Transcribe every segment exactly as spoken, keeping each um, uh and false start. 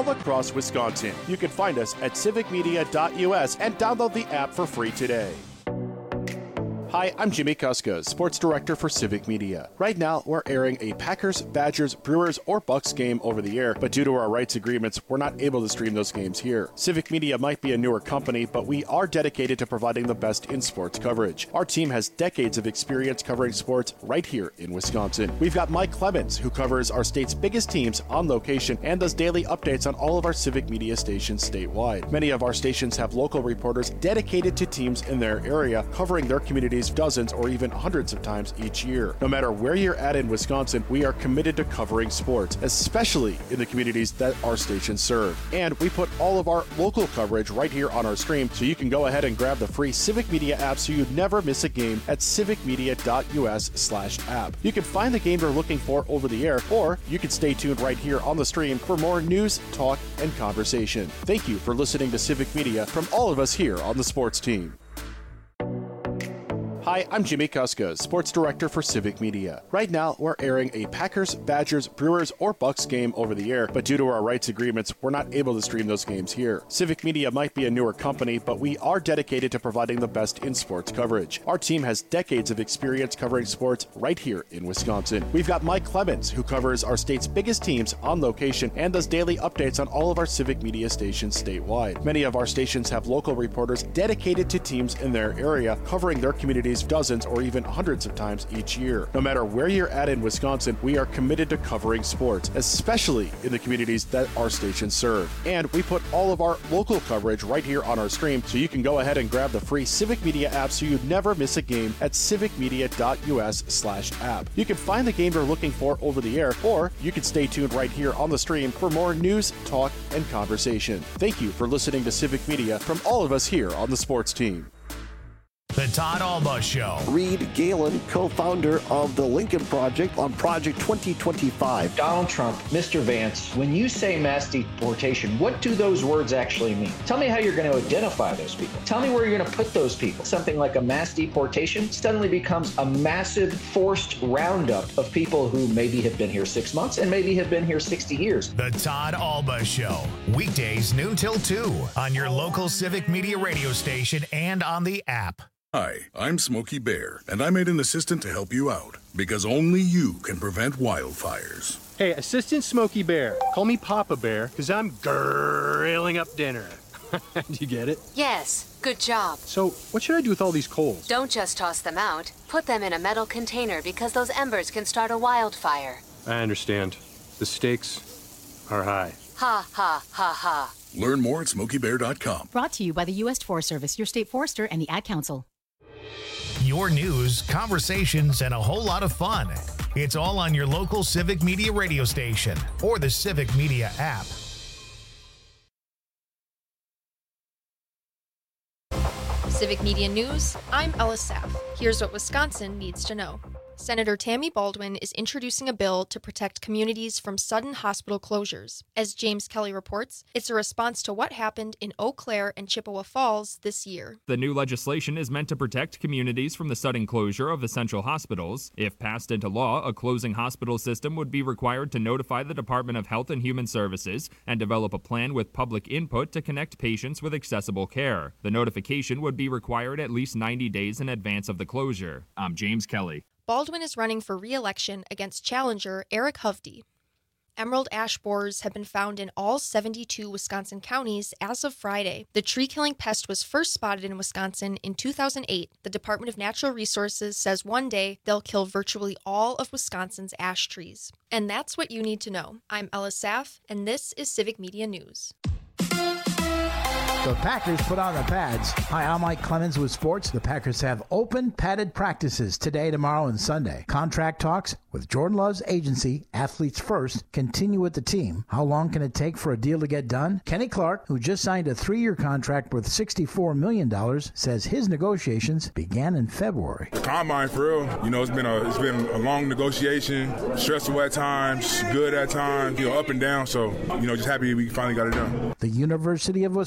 all across Wisconsin. You can find us at civic media dot U S and download the app for free today. Hi, I'm Jimmy Kuska, Sports Director for Civic Media. Right now, we're airing a Packers, Badgers, Brewers, or Bucks game over the air, but due to our rights agreements, we're not able to stream those games here. Civic Media might be a newer company, but we are dedicated to providing the best in sports coverage. Our team has decades of experience covering sports right here in Wisconsin. We've got Mike Clemens, who covers our state's biggest teams on location and does daily updates on all of our Civic Media stations statewide. Many of our stations have local reporters dedicated to teams in their area, covering their communities dozens or even hundreds of times each year. No matter where you're at in Wisconsin, we are committed to covering sports, especially in the communities that our stations serve. And we put all of our local coverage right here on our stream, so you can go ahead and grab the free Civic Media app so you never miss a game at civic media dot U S slash app. You can find the game you're looking for over the air, or you can stay tuned right here on the stream for more news, talk, and conversation. Thank you for listening to Civic Media from all of us here on the sports team. Hi, I'm Jimmy Kuska, Sports Director for Civic Media. Right now, we're airing a Packers, Badgers, Brewers, or Bucks game over the air, but due to our rights agreements, we're not able to stream those games here. Civic Media might be a newer company, but we are dedicated to providing the best in sports coverage. Our team has decades of experience covering sports right here in Wisconsin. We've got Mike Clemens, who covers our state's biggest teams on location and does daily updates on all of our Civic Media stations statewide. Many of our stations have local reporters dedicated to teams in their area, covering their communities dozens or even hundreds of times each year. No matter where you're at in Wisconsin, we are committed to covering sports, especially in the communities that our stations serve. And we put all of our local coverage right here on our stream, so you can go ahead and grab the free Civic Media app so you never miss a game at civic media dot U S slash app. You can find the game you're looking for over the air, or you can stay tuned right here on the stream for more news, talk, and conversation. Thank you for listening to Civic Media from all of us here on the sports team. The Todd Alba Show. Reed Galen, co-founder of the Lincoln Project on Project twenty twenty-five. Donald Trump, Mister Vance, when you say mass deportation, what do those words actually mean? Tell me how you're going to identify those people. Tell me where you're going to put those people. Something like a mass deportation suddenly becomes a massive forced roundup of people who maybe have been here six months and maybe have been here sixty years. The Todd Alba Show. Weekdays noon till two on your local Civic Media radio station and on the app. Hi, I'm Smokey Bear, and I made an assistant to help you out, because only you can prevent wildfires. Hey, Assistant Smokey Bear, call me Papa Bear, because I'm grilling up dinner. Do you get it? Yes, good job. So, what should I do with all these coals? Don't just toss them out. Put them in a metal container, because those embers can start a wildfire. I understand. The stakes are high. Ha, ha, ha, ha. Learn more at smokey bear dot com. Brought to you by the U S Forest Service, your state forester, and the Ad Council. Your news, conversations, and a whole lot of fun. It's all on your local Civic Media radio station or the Civic Media app. Civic Media News, I'm Ella Saff. Here's what Wisconsin needs to know. Senator Tammy Baldwin is introducing a bill to protect communities from sudden hospital closures. As James Kelly reports, it's a response to what happened in Eau Claire and Chippewa Falls this year. The new legislation is meant to protect communities from the sudden closure of essential hospitals. If passed into law, a closing hospital system would be required to notify the Department of Health and Human Services and develop a plan with public input to connect patients with accessible care. The notification would be required at least ninety days in advance of the closure. I'm James Kelly. Baldwin is running for re-election against challenger Eric Hovde. Emerald ash borers have been found in all seventy-two Wisconsin counties as of Friday. The tree-killing pest was first spotted in Wisconsin in two thousand eight. The Department of Natural Resources says one day they'll kill virtually all of Wisconsin's ash trees. And that's what you need to know. I'm Ella Saff, and this is Civic Media News. The Packers put on the pads. Hi, I'm Mike Clemens with sports. The Packers have open padded practices today, tomorrow, and Sunday. Contract talks with Jordan Love's agency, Athletes First, continue with the team. How long can it take for a deal to get done? Kenny Clark, who just signed a three-year contract worth sixty-four million dollars, says his negotiations began in February. The combine, for real, you know, it's been a it's been a long negotiation, stressful at times, good at times, you know, up and down. So, you know, just happy we finally got it done. The University of Wisconsin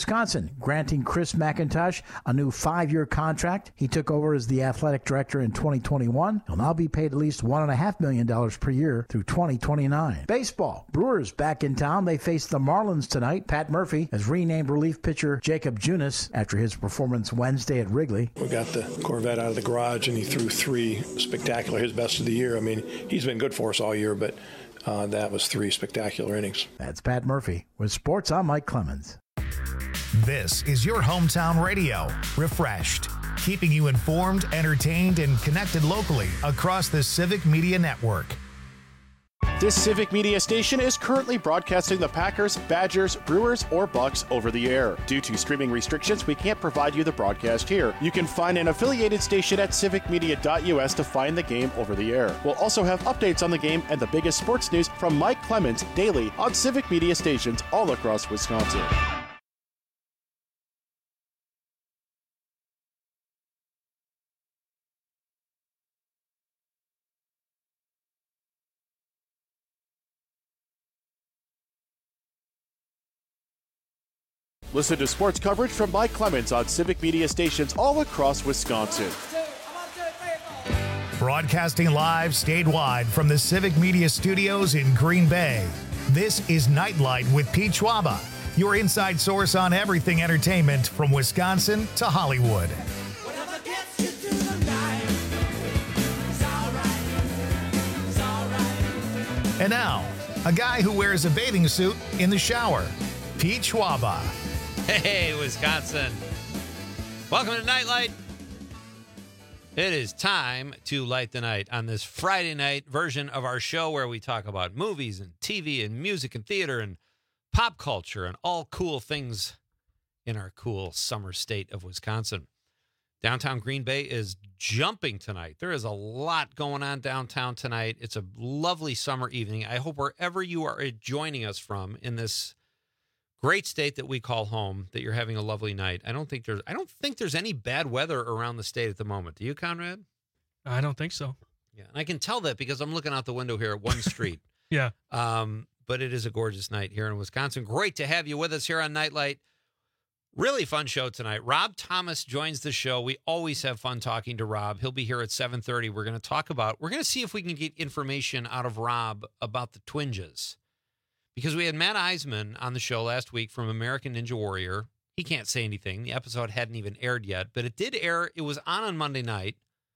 Michigan, granting Chris McIntosh a new five-year contract. He took over as the athletic director in twenty twenty-one. He'll now be paid at least one point five million dollars per year through twenty twenty-nine. Baseball. Brewers back in town. They face the Marlins tonight. Pat Murphy has renamed relief pitcher Jacob Junis after his performance Wednesday at Wrigley. We got the Corvette out of the garage, and he threw three spectacular, his best of the year. I mean, he's been good for us all year, but uh, that was three spectacular innings. That's Pat Murphy. With sports, I'm Mike Clemens. This is your hometown radio, refreshed, keeping you informed, entertained, and connected locally across the Civic Media Network. This Civic Media station is currently broadcasting the Packers, Badgers, Brewers, or Bucks over the air. Due to streaming restrictions, we can't provide you the broadcast here. You can find an affiliated station at civic media dot U S to find the game over the air. We'll also have updates on the game and the biggest sports news from Mike Clemens daily on Civic Media stations all across Wisconsin. Listen to sports coverage from Mike Clemens on Civic Media stations all across Wisconsin. Broadcasting live statewide from the Civic Media Studios in Green Bay. This is Nightlight with Pete Schwaba, your inside source on everything entertainment from Wisconsin to Hollywood. And now, a guy who wears a bathing suit in the shower, Pete Schwaba. Hey, Wisconsin. Welcome to Nightlight. It is time to light the night on this Friday night version of our show where we talk about movies and T V and music and theater and pop culture and all cool things in our cool summer state of Wisconsin. Downtown Green Bay is jumping tonight. There is a lot going on downtown tonight. It's a lovely summer evening. I hope wherever you are joining us from in this great state that we call home, that you're having a lovely night. I don't think there's I don't think there's any bad weather around the state at the moment. Do you, Conrad? I don't think so. Yeah, and I can tell that because I'm looking out the window here at one street. Yeah. Um, but it is a gorgeous night here in Wisconsin. Great to have you with us here on Nightlight. Really fun show tonight. Rob Thomas joins the show. We always have fun talking to Rob. He'll be here at seven thirty. We're going to talk about, we're going to see if we can get information out of Rob about the Twinges. Because we had Matt Eisman on the show last week from American Ninja Warrior. He can't say anything. The episode hadn't even aired yet, but it did air. It was on on Monday night.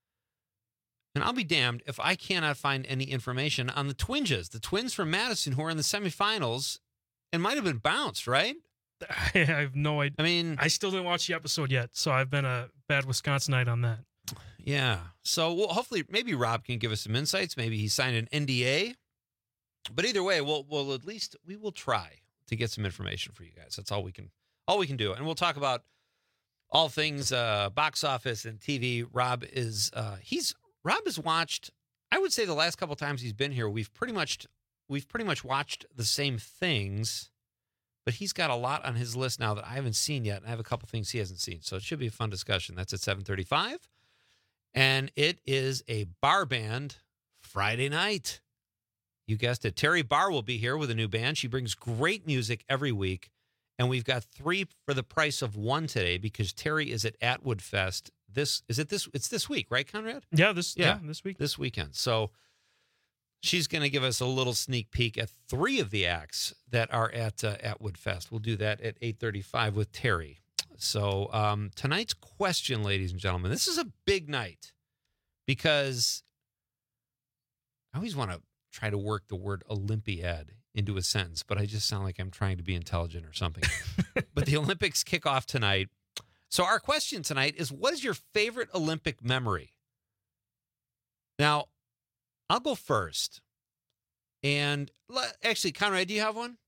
And I'll be damned if I cannot find any information on the Twinges, the twins from Madison who are in the semifinals and might have been bounced, right? I have no idea. I mean, I still didn't watch the episode yet, so I've been a bad Wisconsinite on that. Yeah. So well, hopefully, maybe Rob can give us some insights. Maybe he signed an N D A. But either way, we'll we'll at least we will try to get some information for you guys. That's all we can all we can do, and we'll talk about all things uh, box office and T V. Rob is uh, he's Rob has watched. I would say the last couple times he's been here, we've pretty much we've pretty much watched the same things. But he's got a lot on his list now that I haven't seen yet. And I have a couple things he hasn't seen, so it should be a fun discussion. That's at seven thirty-five, and it is a bar band Friday night. You guessed it. Terry Barr will be here with a new band. She brings great music every week. And we've got three for the price of one today because Terry is at Atwood Fest. This is it this it's this week, right, Conrad? Yeah, this yeah, yeah this week. This weekend. So she's going to give us a little sneak peek at three of the acts that are at uh, Atwood Fest. We'll do that at eight thirty-five with Terry. So um, tonight's question, ladies and gentlemen, this is a big night because I always want to try to work the word Olympiad into a sentence, but I just sound like I'm trying to be intelligent or something. But the Olympics kick off tonight. So our question tonight is, what is your favorite Olympic memory? Now, I'll go first. And actually, Conrad, do you have one?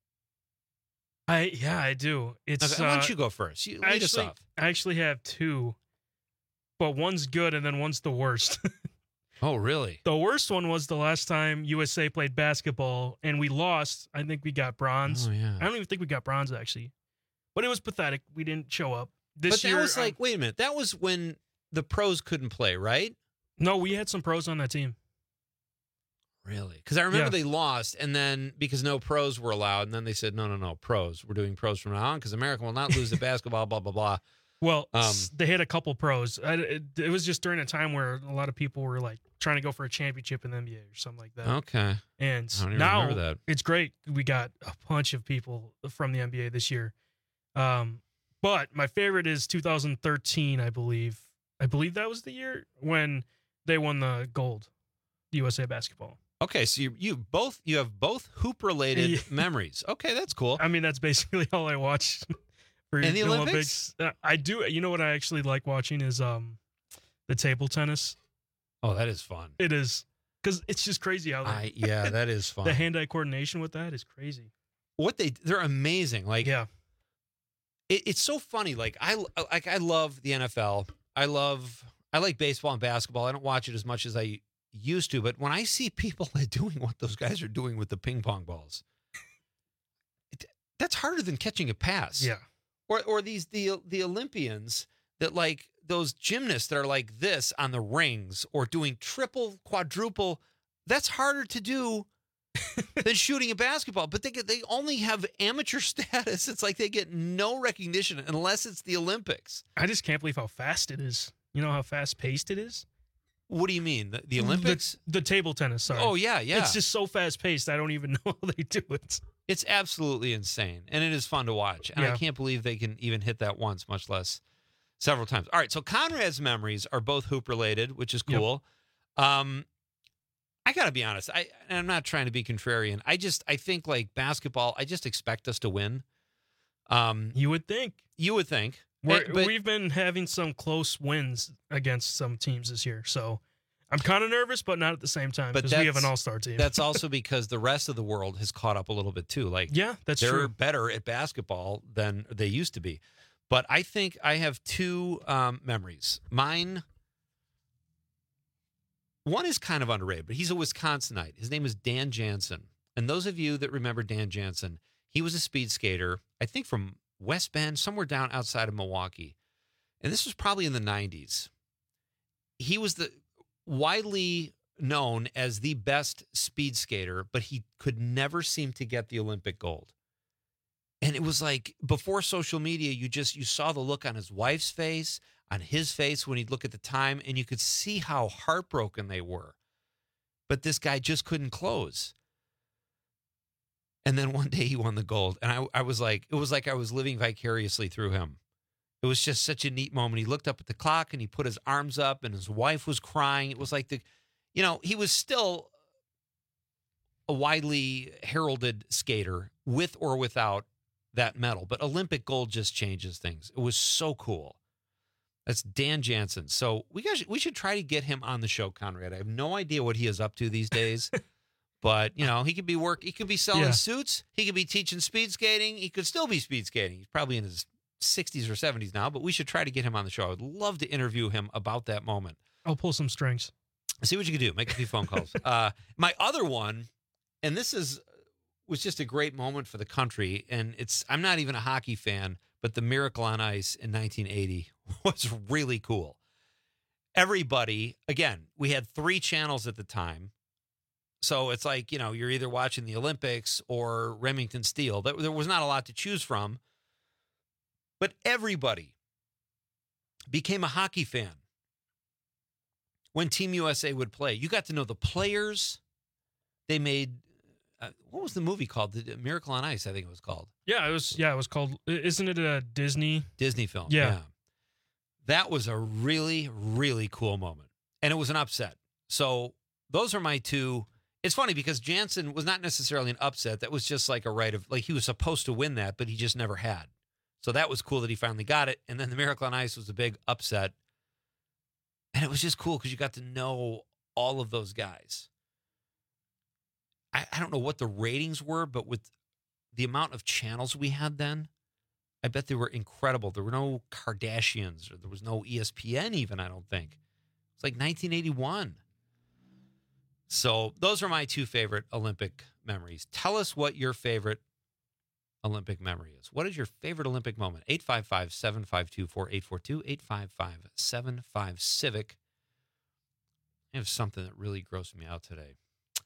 I yeah, I do. It's okay, why don't uh, you go first? You lead actually, us off. I actually have two, but one's good and then one's the worst. Oh, really? The worst one was the last time U S A played basketball and we lost. I think we got bronze. Oh, yeah. I don't even think we got bronze, actually. But it was pathetic. We didn't show up. This but that year, was like, I'm, wait a minute. That was when the pros couldn't play, right? No, we had some pros on that team. Really? Because I remember Yeah. they lost, and then because no pros were allowed, and then they said, no, no, no, pros. We're doing pros from now on because America will not lose the basketball, blah, blah, blah. Well, Um, s- they hit a couple pros. I, it, it was just during a time where a lot of people were like trying to go for a championship in the N B A or something like that. Okay. And I don't even now remember that. it's great. We got a bunch of people from the N B A this year. Um, but my favorite is two thousand thirteen, I believe. I believe that was the year when they won the gold, U S A basketball. Okay, so you you both you have both hoop related Yeah. memories. Okay, that's cool. I mean, that's basically all I watch for And the Olympics? Uh, I do. You know what I actually like watching is um the table tennis. Oh, that is fun. It is because it's just crazy how they, I, yeah, that is fun. the hand-eye coordination with that is crazy. What they they're amazing. Like Yeah, it, it's so funny. Like I like I love the N F L. I love I like baseball and basketball. I don't watch it as much as I used to, but when I see people doing what those guys are doing with the ping pong balls, it, that's harder than catching a pass. yeah. Or or these the the Olympians that like those gymnasts that are like this on the rings or doing triple, quadruple. That's harder to do than shooting a basketball. But they get they only have amateur status. It's like they get no recognition unless it's the Olympics. I just can't believe how fast it is. You know how fast paced it is? What do you mean? The, the Olympics? The, the table tennis, sorry. Oh, yeah, yeah. It's just so fast paced. I don't even know how they do it. It's absolutely insane, and it is fun to watch. And Yeah. I can't believe they can even hit that once, much less several times. All right, so Conrad's memories are both hoop related, which is cool. Um, I got to be honest. I and I'm not trying to be contrarian. I just I think like basketball. I just expect us to win. Um, You would think. you would think. We're, Eh, but- we've been having some close wins against some teams this year, so I'm kind of nervous, but not at the same time but because we have an that's- all-star team. That's also because the rest of the world has caught up a little bit too. Like yeah, that's they're true. better at basketball than they used to be. But I think I have two um, memories. Mine, one is kind of underrated, but he's a Wisconsinite. His name is Dan Jansen. And those of you that remember Dan Jansen, he was a speed skater, I think from West Bend, somewhere down outside of Milwaukee. And this was probably in the nineties. He was the widely known as the best speed skater, but he could never seem to get the Olympic gold. And it was like before social media, you just you saw the look on his wife's face, on his face when he'd look at the time, and you could see how heartbroken they were. But this guy just couldn't close. And then one day he won the gold. And I, I was like, it was like I was living vicariously through him. It was just such a neat moment. He looked up at the clock and he put his arms up and his wife was crying. It was like the, you know, he was still a widely heralded skater with or without that medal. But Olympic gold just changes things. It was so cool. That's Dan Jansen. So we guys, we should try to get him on the show, Conrad. I have no idea what he is up to these days. But, you know, he could be work. He could be selling Yeah. suits. He could be teaching speed skating. He could still be speed skating. He's probably in his sixties or seventies now, but we should try to get him on the show. I would love to interview him about that moment. I'll pull some strings. See what you can do. Make a few phone calls. uh, my other one, and this is was just a great moment for the country, and it's I'm not even a hockey fan, but the Miracle on Ice in nineteen eighty was really cool. Everybody, again, we had three channels at the time. So it's like, you know, you're either watching the Olympics or Remington Steele. There there was not a lot to choose from. But everybody became a hockey fan when Team U S A would play. You got to know the players. They made, uh, what was the movie called? The Miracle on Ice, I think it was called. Yeah, it was. Yeah, it was called. Isn't it a Disney? Disney film. Yeah. That was a really, really cool moment. And it was an upset. So those are my two. It's funny because Jansen was not necessarily an upset. That was just like a right of, like he was supposed to win that, but he just never had. So that was cool that he finally got it. And then the Miracle on Ice was a big upset. And it was just cool because you got to know all of those guys. I, I don't know what the ratings were, but with the amount of channels we had then, I bet they were incredible. There were no Kardashians, or there was no E S P N even, I don't think. It's like nineteen eighty-one. So those are my two favorite Olympic memories. Tell us what your favorite Olympic memory is. What is your favorite Olympic moment? eight five five, seven five two, four eight four two, eight five five, seven five, CIVIC. I have something that really grossed me out today.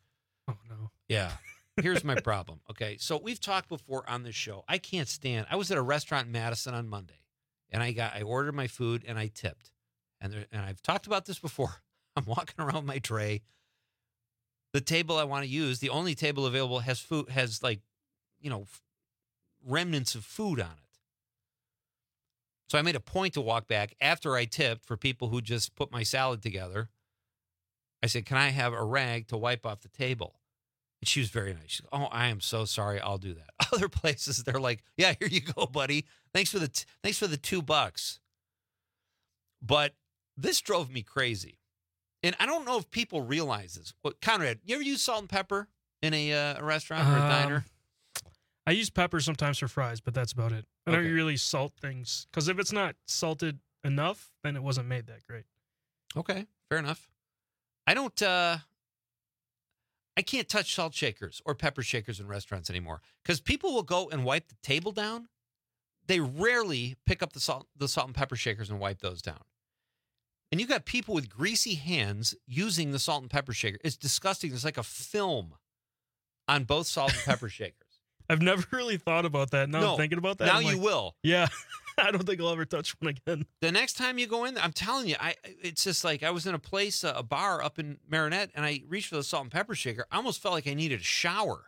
Oh, no. Yeah. Here's my problem. Okay. So we've talked before on this show. I can't stand. I was at a restaurant in Madison on Monday, and I got I ordered my food and I tipped. And there, and I've talked about this before. I'm walking around with my tray. The table I want to use, the only table available, has food has like, you know, remnants of food on it. So I made a point to walk back after I tipped for people who just put my salad together. I said, "Can I have a rag to wipe off the table?" And she was very nice. She goes, "Oh, I am so sorry. I'll do that." Other places, they're like, "Yeah, here you go, buddy. Thanks for the t- thanks for the two bucks." But this drove me crazy, and I don't know if people realize this. But Conrad, you ever use salt and pepper in a, uh, a restaurant or a Um, diner? I use pepper sometimes for fries, but that's about it. I don't Okay. really salt things because if it's not salted enough, then it wasn't made that great. Okay, fair enough. I don't. Uh, I can't touch salt shakers or pepper shakers in restaurants anymore because people will go and wipe the table down. They rarely pick up the salt, the salt and pepper shakers and wipe those down. And you got people with greasy hands using the salt and pepper shaker. It's disgusting. It's like a film on both salt and pepper shakers. I've never really thought about that. Now No, I'm thinking about that. now I'm you like, will. Yeah. I don't think I'll ever touch one again. The next time you go in, I'm telling you, I it's just like I was in a place, a bar up in Marinette, and I reached for the salt and pepper shaker. I almost felt like I needed a shower.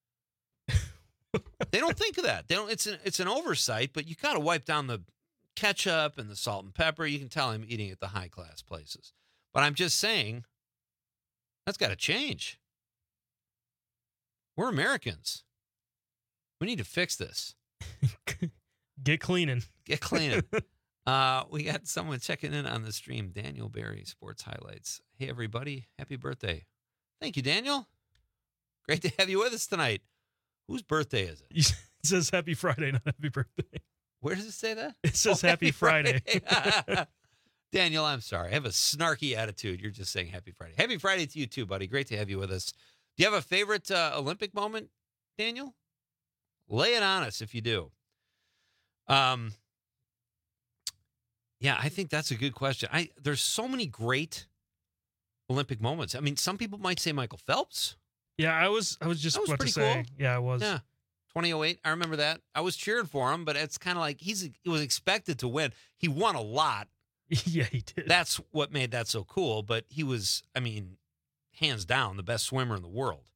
They don't think of that. They don't. It's an it's an oversight, but you got to wipe down the ketchup and the salt and pepper. You can tell I'm eating at the high class places, but I'm just saying that's got to change. We're Americans. We need to fix this. Get cleaning. Get cleaning. uh, we got someone checking in on the stream. Daniel Barry, Sports Highlights. Hey, everybody. Happy birthday. Thank you, Daniel. Great to have you with us tonight. Whose birthday is it? It says happy Friday, not happy birthday. Where does it say that? It says Oh, happy Friday. Daniel, I'm sorry. I have a snarky attitude. You're just saying happy Friday. Happy Friday to you too, buddy. Great to have you with us. Do you have a favorite uh, Olympic moment, Daniel? Lay it on us if you do. Um, yeah, I think that's a good question. I there's so many great Olympic moments. I mean, some people might say Michael Phelps. Yeah, I was I was just That was about to pretty say. cool. Yeah, I was. Yeah, twenty oh eight. I remember that. I was cheering for him, but it's kind of like he's he was expected to win. He won a lot. Yeah, he did. That's what made that so cool. But he was, I mean, hands down, the best swimmer in the world.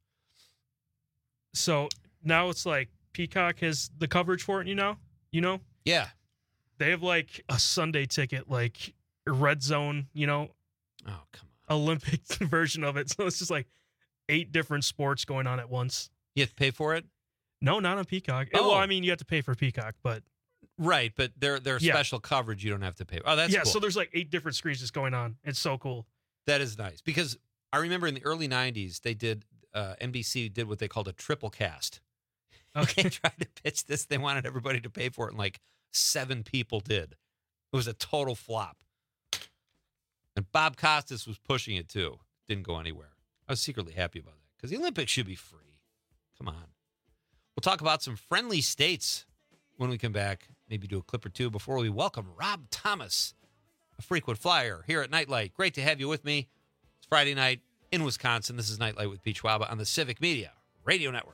So now it's like Peacock has the coverage for it, you know? You know? Yeah. They have like a Sunday ticket, like Red Zone, you know? Oh, come on. Olympic version of it. So it's just like eight different sports going on at once. You have to pay for it? No, not on Peacock. Oh. Well, I mean, you have to pay for Peacock, but Right, but they're they're Yeah. special coverage you don't have to pay. Oh, that's yeah, cool. so there's like eight different screens just going on. It's so cool. That is nice because I remember in the early nineties they did uh, N B C did what they called a triple cast. Okay. They tried to pitch this. They wanted everybody to pay for it, and like seven people did. It was a total flop. And Bob Costas was pushing it too. Didn't go anywhere. I was secretly happy about that because the Olympics should be free. Come on. We'll talk about some friendly states when we come back. Maybe do a clip or two before we welcome Rob Thomas, a frequent flyer here at Nightlight. Great to have you with me. It's Friday night in Wisconsin. This is Nightlight with Pete Schwaba on the Civic Media Radio Network.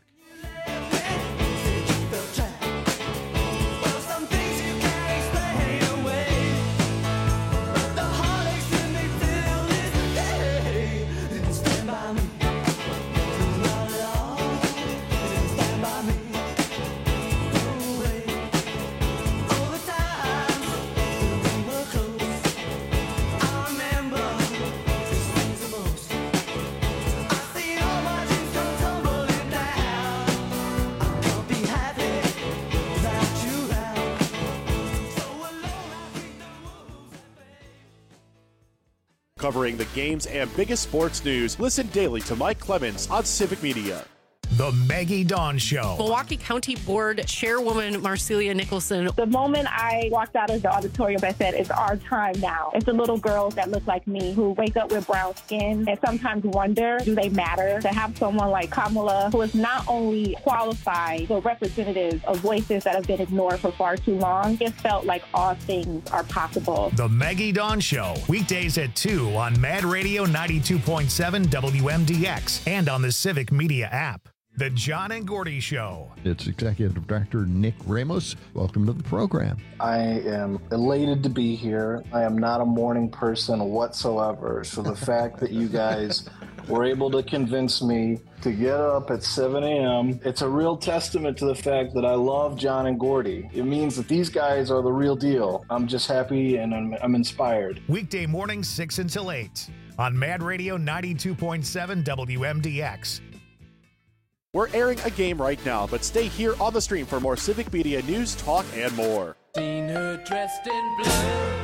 Covering the games and biggest sports news, listen daily to Mike Clemens on Civic Media. The Maggie Dawn Show. Milwaukee County Board Chairwoman Marcelia Nicholson. The moment I walked out of the auditorium, I said, it's our time now. It's the little girls that look like me who wake up with brown skin and sometimes wonder, do they matter? To have someone like Kamala, who is not only qualified, but representative of voices that have been ignored for far too long, it felt like all things are possible. The Maggie Dawn Show, weekdays at two on Mad Radio ninety-two point seven W M D X and on the Civic Media app. The John and Gordy Show. It's Executive Director Nick Ramos. Welcome to the program. I am elated to be here. I am not a morning person whatsoever. So the fact that you guys were able to convince me to get up at seven a.m., it's a real testament to the fact that I love John and Gordy. It means that these guys are the real deal. I'm just happy and I'm, I'm inspired. Weekday mornings, six until eight on Mad Radio ninety-two point seven W M D X. We're airing a game right now, but stay here on the stream for more Civic Media news, talk, and more. Seen her dressed in blue.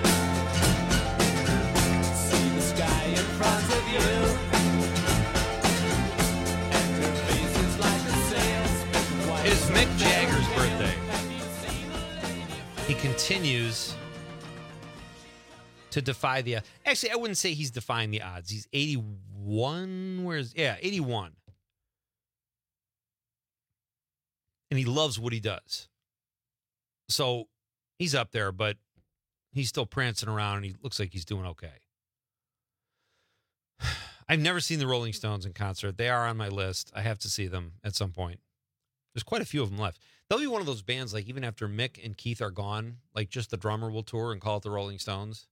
See the sky in front of you. And her face is like a sail. It is Mick Jagger's birthday. He continues to defy the... Actually, I wouldn't say he's defying the odds. He's eighty-one. Where's... Yeah, eighty-one. And he loves what he does. So he's up there, but he's still prancing around, and he looks like he's doing okay. I've never seen the Rolling Stones in concert. They are on my list. I have to see them at some point. There's quite a few of them left. They'll be one of those bands, like even after Mick and Keith are gone, like just the drummer will tour and call it the Rolling Stones.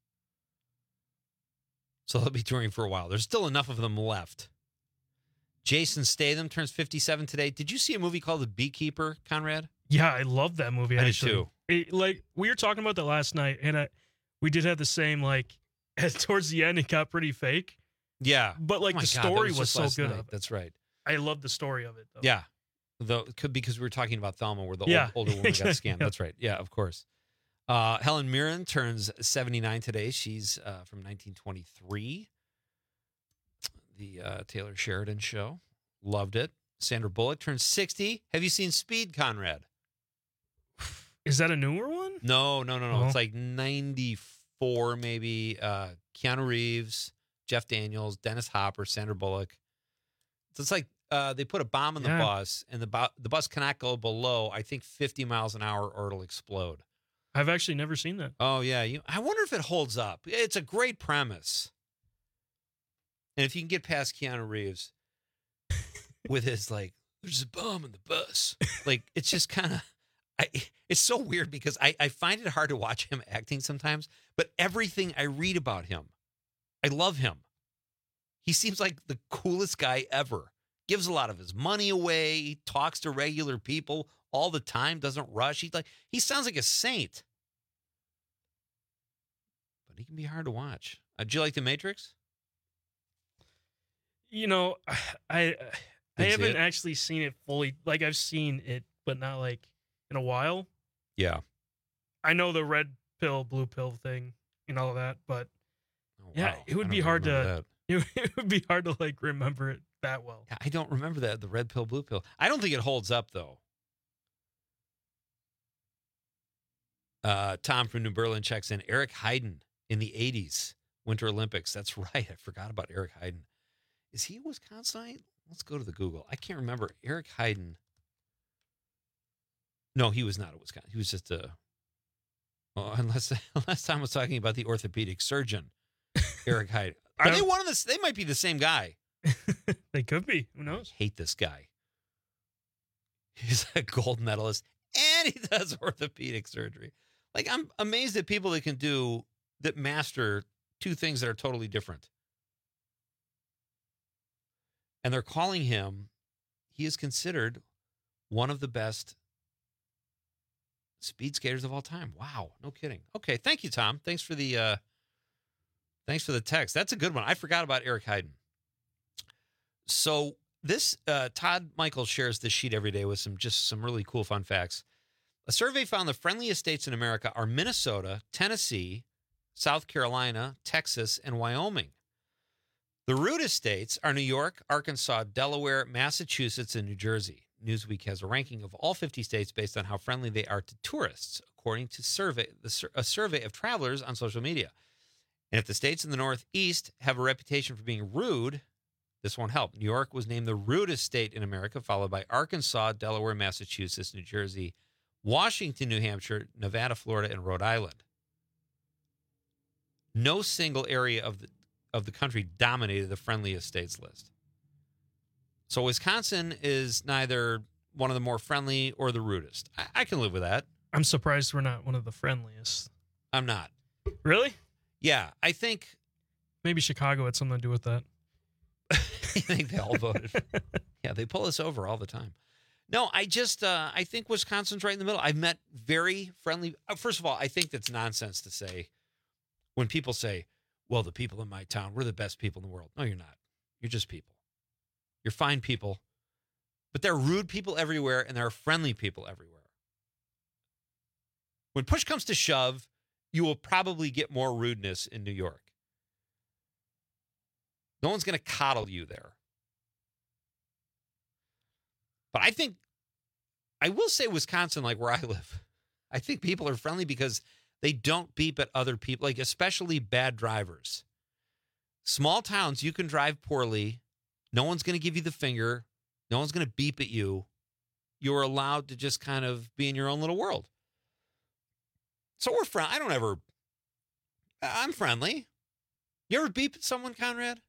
So they'll be touring for a while. There's still enough of them left. Jason Statham turns fifty-seven today. Did you see a movie called The Beekeeper, Conrad? Yeah, I love that movie. I did actually. too. It, like we were talking about that last night, and I, we did have the same. Like towards the end, it got pretty fake. Yeah, but like oh the God, story was, was so good. Night. That's right. I love the story of it. Though. Yeah, the could because we were talking about Thelma, where the yeah. old, older woman got scammed. yeah. That's right. Yeah, of course. Uh, Helen Mirren turns seventy-nine today. She's uh, from nineteen twenty-three. The uh, Taylor Sheridan Show. Loved it. Sandra Bullock turns sixty. Have you seen Speed, Conrad? Is that a newer one? No, no, no, no. Oh. It's like ninety-four, maybe. Uh, Keanu Reeves, Jeff Daniels, Dennis Hopper, Sandra Bullock. So it's like uh, they put a bomb in the Yeah. bus, and the, bo- the bus cannot go below, I think, fifty miles an hour or it'll explode. I've actually never seen that. Oh, yeah. You, I wonder if it holds up. It's a great premise. And if you can get past Keanu Reeves with his, like, there's a bomb in the bus. Like, it's just kind of, I. It's so weird because I, I find it hard to watch him acting sometimes, but everything I read about him, I love him. He seems like the coolest guy ever. Gives a lot of his money away, talks to regular people all the time, doesn't rush. He's like, he sounds like a saint. But he can be hard to watch. Uh, do you like The Matrix? You know, I I Did you see haven't it? actually seen it fully. Like I've seen it, but not like in a while. Yeah. I know the red pill, blue pill thing and all of that, but Oh, yeah, wow. it would I be don't hard to remember it, it would be hard to like remember it that well. that. I don't remember that, the red pill, blue pill. I don't think it holds up, though. Uh, Tom from New Berlin checks in. Eric Heiden in the eighties Winter Olympics. That's right. I forgot about Eric Heiden. Is he a Wisconsinite? Let's go to the Google. I can't remember. Eric Heiden. No, he was not a Wisconsin. He was just a. Well, unless last time I was talking about the orthopedic surgeon, Eric Heiden. Are they one of the? They might be the same guy. They could be. Who knows? I hate this guy. He's a gold medalist and he does orthopedic surgery. Like, I'm amazed at people that can do that master two things that are totally different. And they're calling him, he is considered one of the best speed skaters of all time. Wow, no kidding. Okay, thank you, Tom. Thanks for the uh, thanks for the text. That's a good one. I forgot about Eric Heiden. So this uh, Todd Michaels shares this sheet every day with some just some really cool fun facts. A survey found the friendliest states in America are Minnesota, Tennessee, South Carolina, Texas, and Wyoming. The rudest states are New York, Arkansas, Delaware, Massachusetts, and New Jersey. Newsweek has a ranking of all fifty states based on how friendly they are to tourists, according to survey the, a survey of travelers on social media. And if the states in the Northeast have a reputation for being rude, this won't help. New York was named the rudest state in America, followed by Arkansas, Delaware, Massachusetts, New Jersey, Washington, New Hampshire, Nevada, Florida, and Rhode Island. No single area of the of the country dominated the friendliest states list. So Wisconsin is neither one of the more friendly or the rudest. I, I can live with that. I'm surprised we're not one of the friendliest. I'm not. Really? Yeah, I think maybe Chicago had something to do with that. I think they all voted. Yeah, they pull us over all the time. No, I just uh, I think Wisconsin's right in the middle. I've met very friendly. Uh, first of all, I think that's nonsense to say when people say, "Well, the people in my town, we're the best people in the world." No, you're not. You're just people. You're fine people, but there are rude people everywhere, and there are friendly people everywhere. When push comes to shove, you will probably get more rudeness in New York. No one's going to coddle you there. But I think, I will say Wisconsin, like where I live, I think people are friendly because they don't beep at other people, like especially bad drivers. Small towns, you can drive poorly. No one's going to give you the finger. No one's going to beep at you. You're allowed to just kind of be in your own little world. So we're friendly. I don't ever, I'm friendly. You ever beep at someone, Conrad?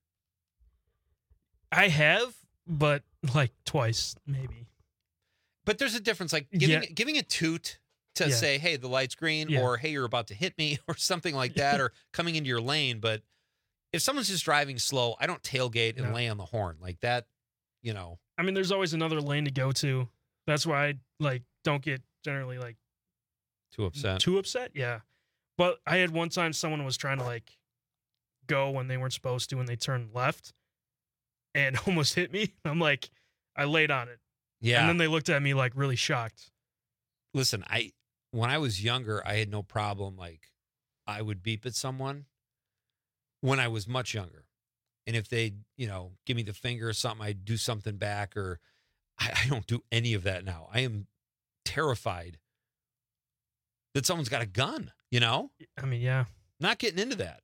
I have, but like twice, maybe. But there's a difference, like giving Yeah. giving a toot to Yeah. say, hey, the light's green, Yeah. or hey, you're about to hit me, or something like that, or coming into your lane. But if someone's just driving slow, I don't tailgate and No. lay on the horn like that, you know. I mean, there's always another lane to go to. That's why I like don't get generally like Too upset. too upset. Yeah, but I had one time someone was trying to like go when they weren't supposed to, and they turned left and almost hit me. I'm like, I laid on it. Yeah. And then they looked at me like really shocked. Listen, I when I was younger, I had no problem. Like, I would beep at someone when I was much younger. And if they, you know, give me the finger or something, I'd do something back, or I, I don't do any of that now. I am terrified that someone's got a gun, you know? I mean, yeah. Not getting into that.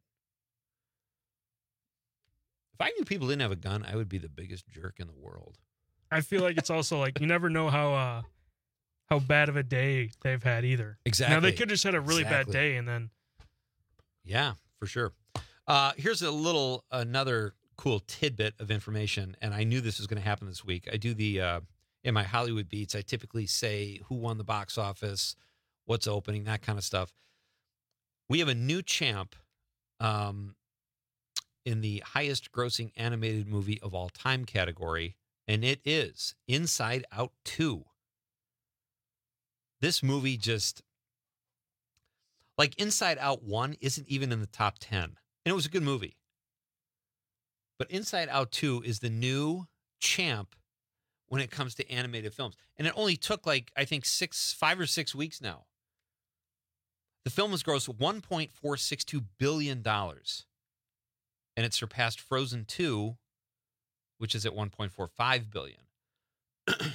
If I knew people didn't have a gun, I would be the biggest jerk in the world. I feel like it's also like you never know how uh how bad of a day they've had either. Exactly. Now they could just had a really Exactly. bad day and then Yeah, for sure. Uh, here's a little, another cool tidbit of information, and I knew this was going to happen this week. I do the, uh, in my Hollywood Beats, I typically say who won the box office, what's opening, that kind of stuff. We have a new champ um, in the highest grossing animated movie of all time category, and it is Inside Out two. This movie just, like Inside Out one isn't even in the top ten. And it was a good movie. But Inside Out two is the new champ when it comes to animated films. And it only took like, I think, six, five or six weeks now. The film has grossed one point four six two billion dollars. And it surpassed Frozen two, which is at one point four five billion dollars.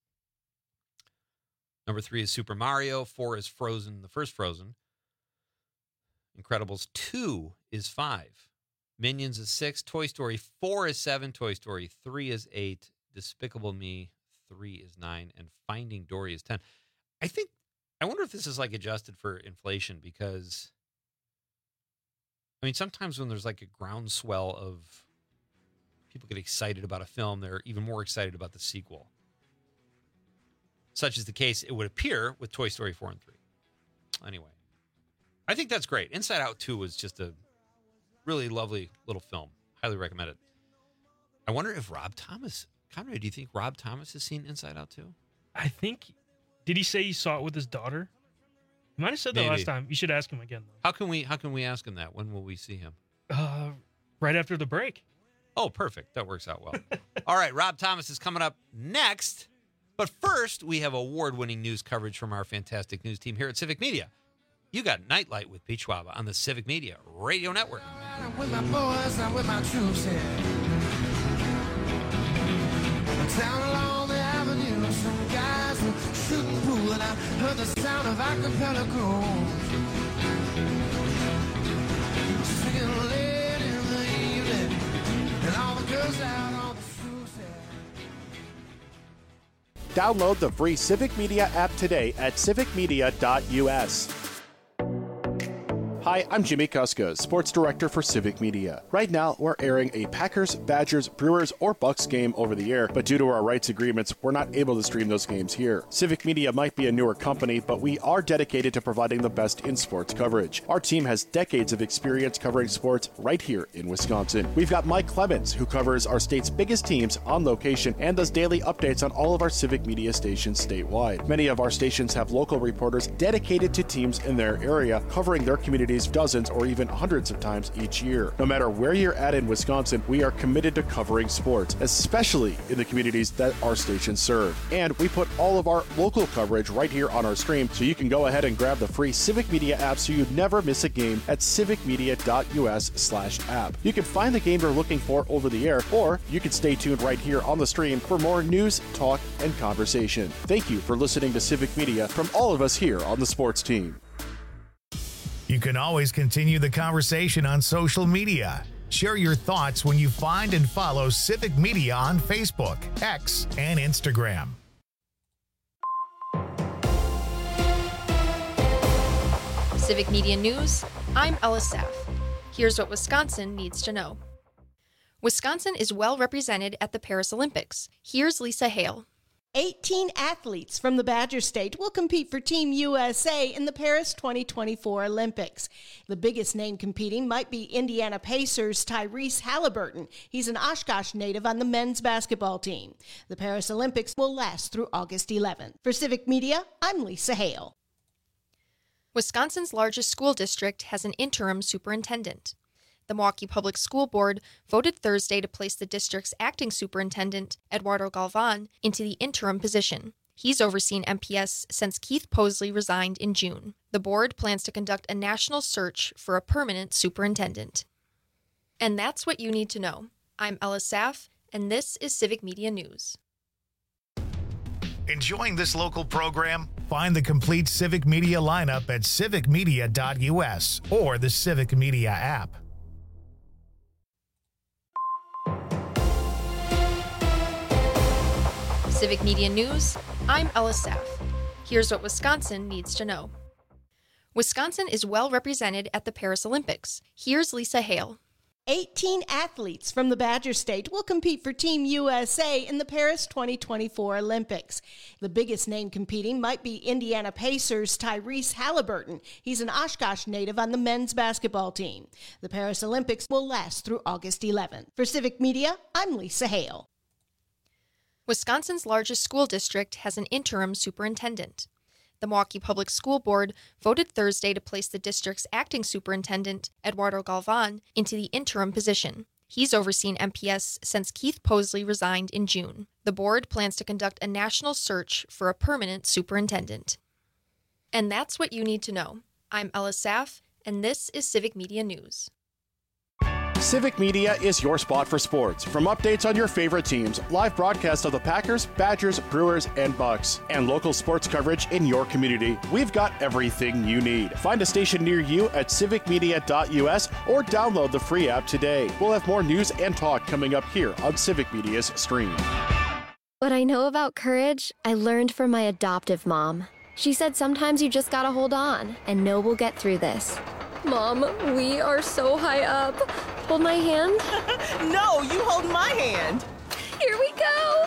Number three is Super Mario. Four is Frozen, the first Frozen. Incredibles two is five. Minions is six. Toy Story four is seven. Toy Story three is eight. Despicable Me three is nine. And Finding Dory is ten. I think, I wonder if this is like adjusted for inflation, because, I mean, sometimes when there's like a groundswell of people get excited about a film, they're even more excited about the sequel. Such is the case, it would appear, with Toy Story four and three. Anyway. I think that's great. Inside Out two was just a really lovely little film. Highly recommend it. I wonder if Rob Thomas, Conrad, do you think Rob Thomas has seen Inside Out two? I think, did he say he saw it with his daughter? He might have said that Maybe. last time. You should ask him again, though. How can we how can we ask him that? When will we see him? Uh, right after the break. Oh, perfect. That works out well. All right, Rob Thomas is coming up next. But first, we have award-winning news coverage from our fantastic news team here at Civic Media. You got Nightlight with Pete Schwab on the Civic Media Radio Network. I'm with my boys, I'm with my troops, yeah. Down along the avenue, some guys were shooting pool, and I heard the sound of acapella grooves. Singing late in the evening, and all the girls out on the streets. Download the free Civic Media app today at civic media dot U S. Hi, I'm Jimmy Kuska, Sports Director for Civic Media. Right now, we're airing a Packers, Badgers, Brewers, or Bucks game over the air, but due to our rights agreements, we're not able to stream those games here. Civic Media might be a newer company, but we are dedicated to providing the best in sports coverage. Our team has decades of experience covering sports right here in Wisconsin. We've got Mike Clemens, who covers our state's biggest teams on location and does daily updates on all of our Civic Media stations statewide. Many of our stations have local reporters dedicated to teams in their area, covering their communities dozens or even hundreds of times each year. No matter where you're at in Wisconsin, we are committed to covering sports, especially in the communities that our stations serve. And we put all of our local coverage right here on our stream, so you can go ahead and grab the free Civic Media app so you never miss a game at civic media dot U S slash app. You can find the game you're looking for over the air, or you can stay tuned right here on the stream for more news, talk, and conversation. Thank you for listening to Civic Media from all of us here on the sports team. You can always continue the conversation on social media. Share your thoughts when you find and follow Civic Media on Facebook, X, and Instagram. Civic Media News, I'm Ella Saff. Here's what Wisconsin needs to know. Wisconsin is well represented at the Paris Olympics. Here's Lisa Hale. eighteen athletes from the Badger State will compete for Team U S A in the Paris twenty twenty-four Olympics. The biggest name competing might be Indiana Pacers' Tyrese Halliburton. He's an Oshkosh native on the men's basketball team. The Paris Olympics will last through August eleventh. For Civic Media, I'm Lisa Hale. Wisconsin's largest school district has an interim superintendent. The Milwaukee Public School Board voted Thursday to place the district's acting superintendent, Eduardo Galvan, into the interim position. He's overseen M P S since Keith Posley resigned in June. The board plans to conduct a national search for a permanent superintendent. And that's what you need to know. I'm Ella Saff, and this is Civic Media News. Enjoying this local program? Find the complete Civic Media lineup at civic media dot U S or the Civic Media app. Civic Media News, I'm Ella Saff. Here's what Wisconsin needs to know. Wisconsin is well represented at the Paris Olympics. Here's Lisa Hale. eighteen athletes from the Badger State will compete for Team U S A in the Paris twenty twenty-four Olympics. The biggest name competing might be Indiana Pacers' Tyrese Halliburton. He's an Oshkosh native on the men's basketball team. The Paris Olympics will last through August eleventh. For Civic Media, I'm Lisa Hale. Wisconsin's largest school district has an interim superintendent. The Milwaukee Public School Board voted Thursday to place the district's acting superintendent, Eduardo Galvan, into the interim position. He's overseen M P S since Keith Posley resigned in June. The board plans to conduct a national search for a permanent superintendent. And that's what you need to know. I'm Ella Saff, and this is Civic Media News. Civic Media is your spot for sports. From updates on your favorite teams, live broadcasts of the Packers, Badgers, Brewers, and Bucks, and local sports coverage in your community, we've got everything you need. Find a station near you at civic media dot U S or download the free app today. We'll have more news and talk coming up here on Civic Media's stream. What I know about courage, I learned from my adoptive mom. She said sometimes you just gotta hold on and know we'll get through this. Mom, we are so high up. Hold my hand. No, you hold my hand. Here we go.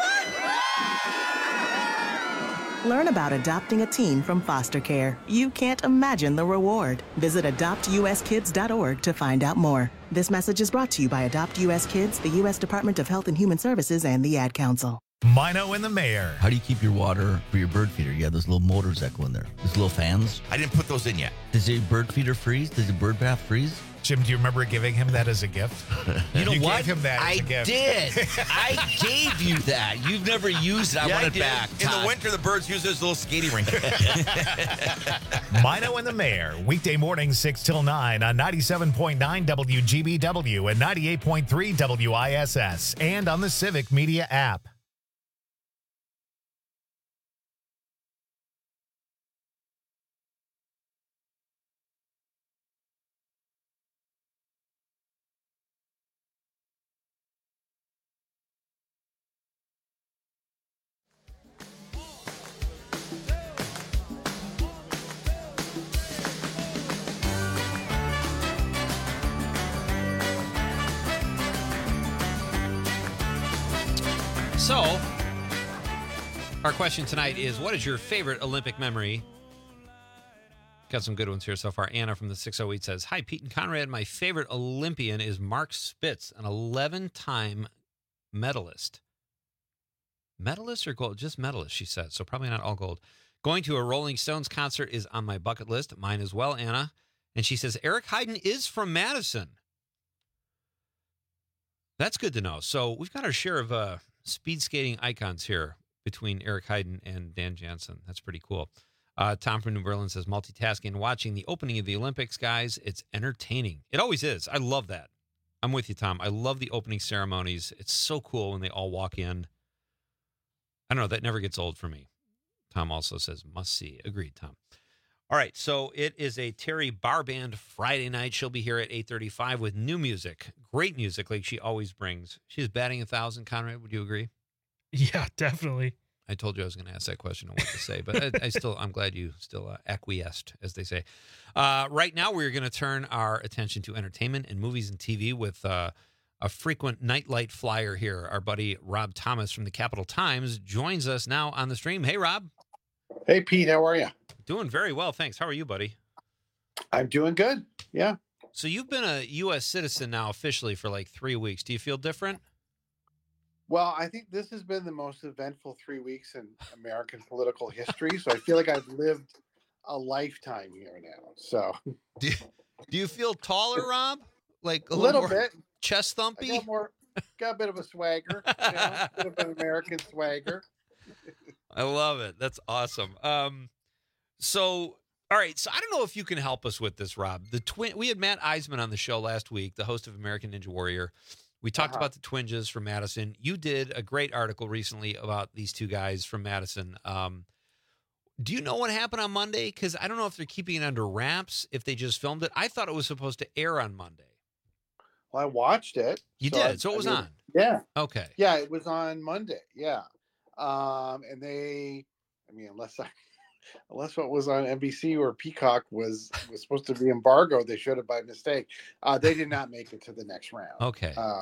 Learn about adopting a teen from foster care. You can't imagine the reward. Visit adopt U S kids dot org to find out more. This message is brought to you by Adopt U S Kids, the U S Department of Health and Human Services, and the Ad Council. Mino and the Mayor. How do you keep your water for your bird feeder? You have those little motors that go in there. Those little fans. I didn't put those in yet. Does a bird feeder freeze? Does a bird bath freeze? Jim, do you remember giving him that as a gift? You know you what? Gave him that I as a gift. did. I gave you that. You've never used it. I yeah, want I it did. back. In Todd. The winter, the birds use this little skating rink. Mino and the Mayor, weekday mornings six till nine on ninety-seven point nine W G B W and ninety-eight point three W I S S, and on the Civic Media app. So, our question tonight is, what is your favorite Olympic memory? Got some good ones here so far. Anna from the six oh eight says, hi, Pete and Conrad. My favorite Olympian is Mark Spitz, an eleven-time medalist. Medalist or gold? Just medalist, she says. So probably not all gold. Going to a Rolling Stones concert is on my bucket list. Mine as well, Anna. And she says, Eric Heiden is from Madison. That's good to know. So we've got our share of uh, speed skating icons here between Eric Heiden and Dan Jansen. That's pretty cool. Uh, Tom from New Berlin says, multitasking, watching the opening of the Olympics, guys. It's entertaining. It always is. I love that. I'm with you, Tom. I love the opening ceremonies. It's so cool when they all walk in. I don't know. That never gets old for me. Tom also says, must see. Agreed, Tom. All right, so it is a Terry Bar Band Friday night. She'll be here at eight thirty-five with new music. Great music like she always brings. She's batting a thousand, Conrad. Would you agree? Yeah, definitely. I told you I was going to ask that question and what to say, but I, I still, I'm glad you still uh, acquiesced, as they say. Uh, right now, we're going to turn our attention to entertainment and movies and T V with uh, a frequent nightlight flyer here. Our buddy Rob Thomas from the Capital Times joins us now on the stream. Hey, Rob. Hey, Pete. How are you? Doing very well, thanks. How are you, buddy? I'm doing good. Yeah. So you've been a U S citizen now officially for like three weeks. Do you feel different? Well, I think this has been the most eventful three weeks in American political history. So I feel like I've lived a lifetime here now. So do you, do you feel taller, Rob? Like a, a little, little more bit chest thumpy? I got more, got a bit of a swagger, you know, a bit of an American swagger. I love it. That's awesome. Um, so, all right. So I don't know if you can help us with this, Rob. The twin. We had Matt Eisman on the show last week, the host of American Ninja Warrior. We talked Uh-huh. about the Twinges from Madison. You did a great article recently about these two guys from Madison. Um, do you know what happened on Monday? Because I don't know if they're keeping it under wraps, if they just filmed it. I thought it was supposed to air on Monday. Well, I watched it. You so did. I- so it was I mean, on. Yeah. Okay. Yeah, it was on Monday. Yeah. Um, and they, I mean, unless I, unless what was on N B C or Peacock was was supposed to be embargoed, they showed it by mistake. Uh, they did not make it to the next round. Okay. Um,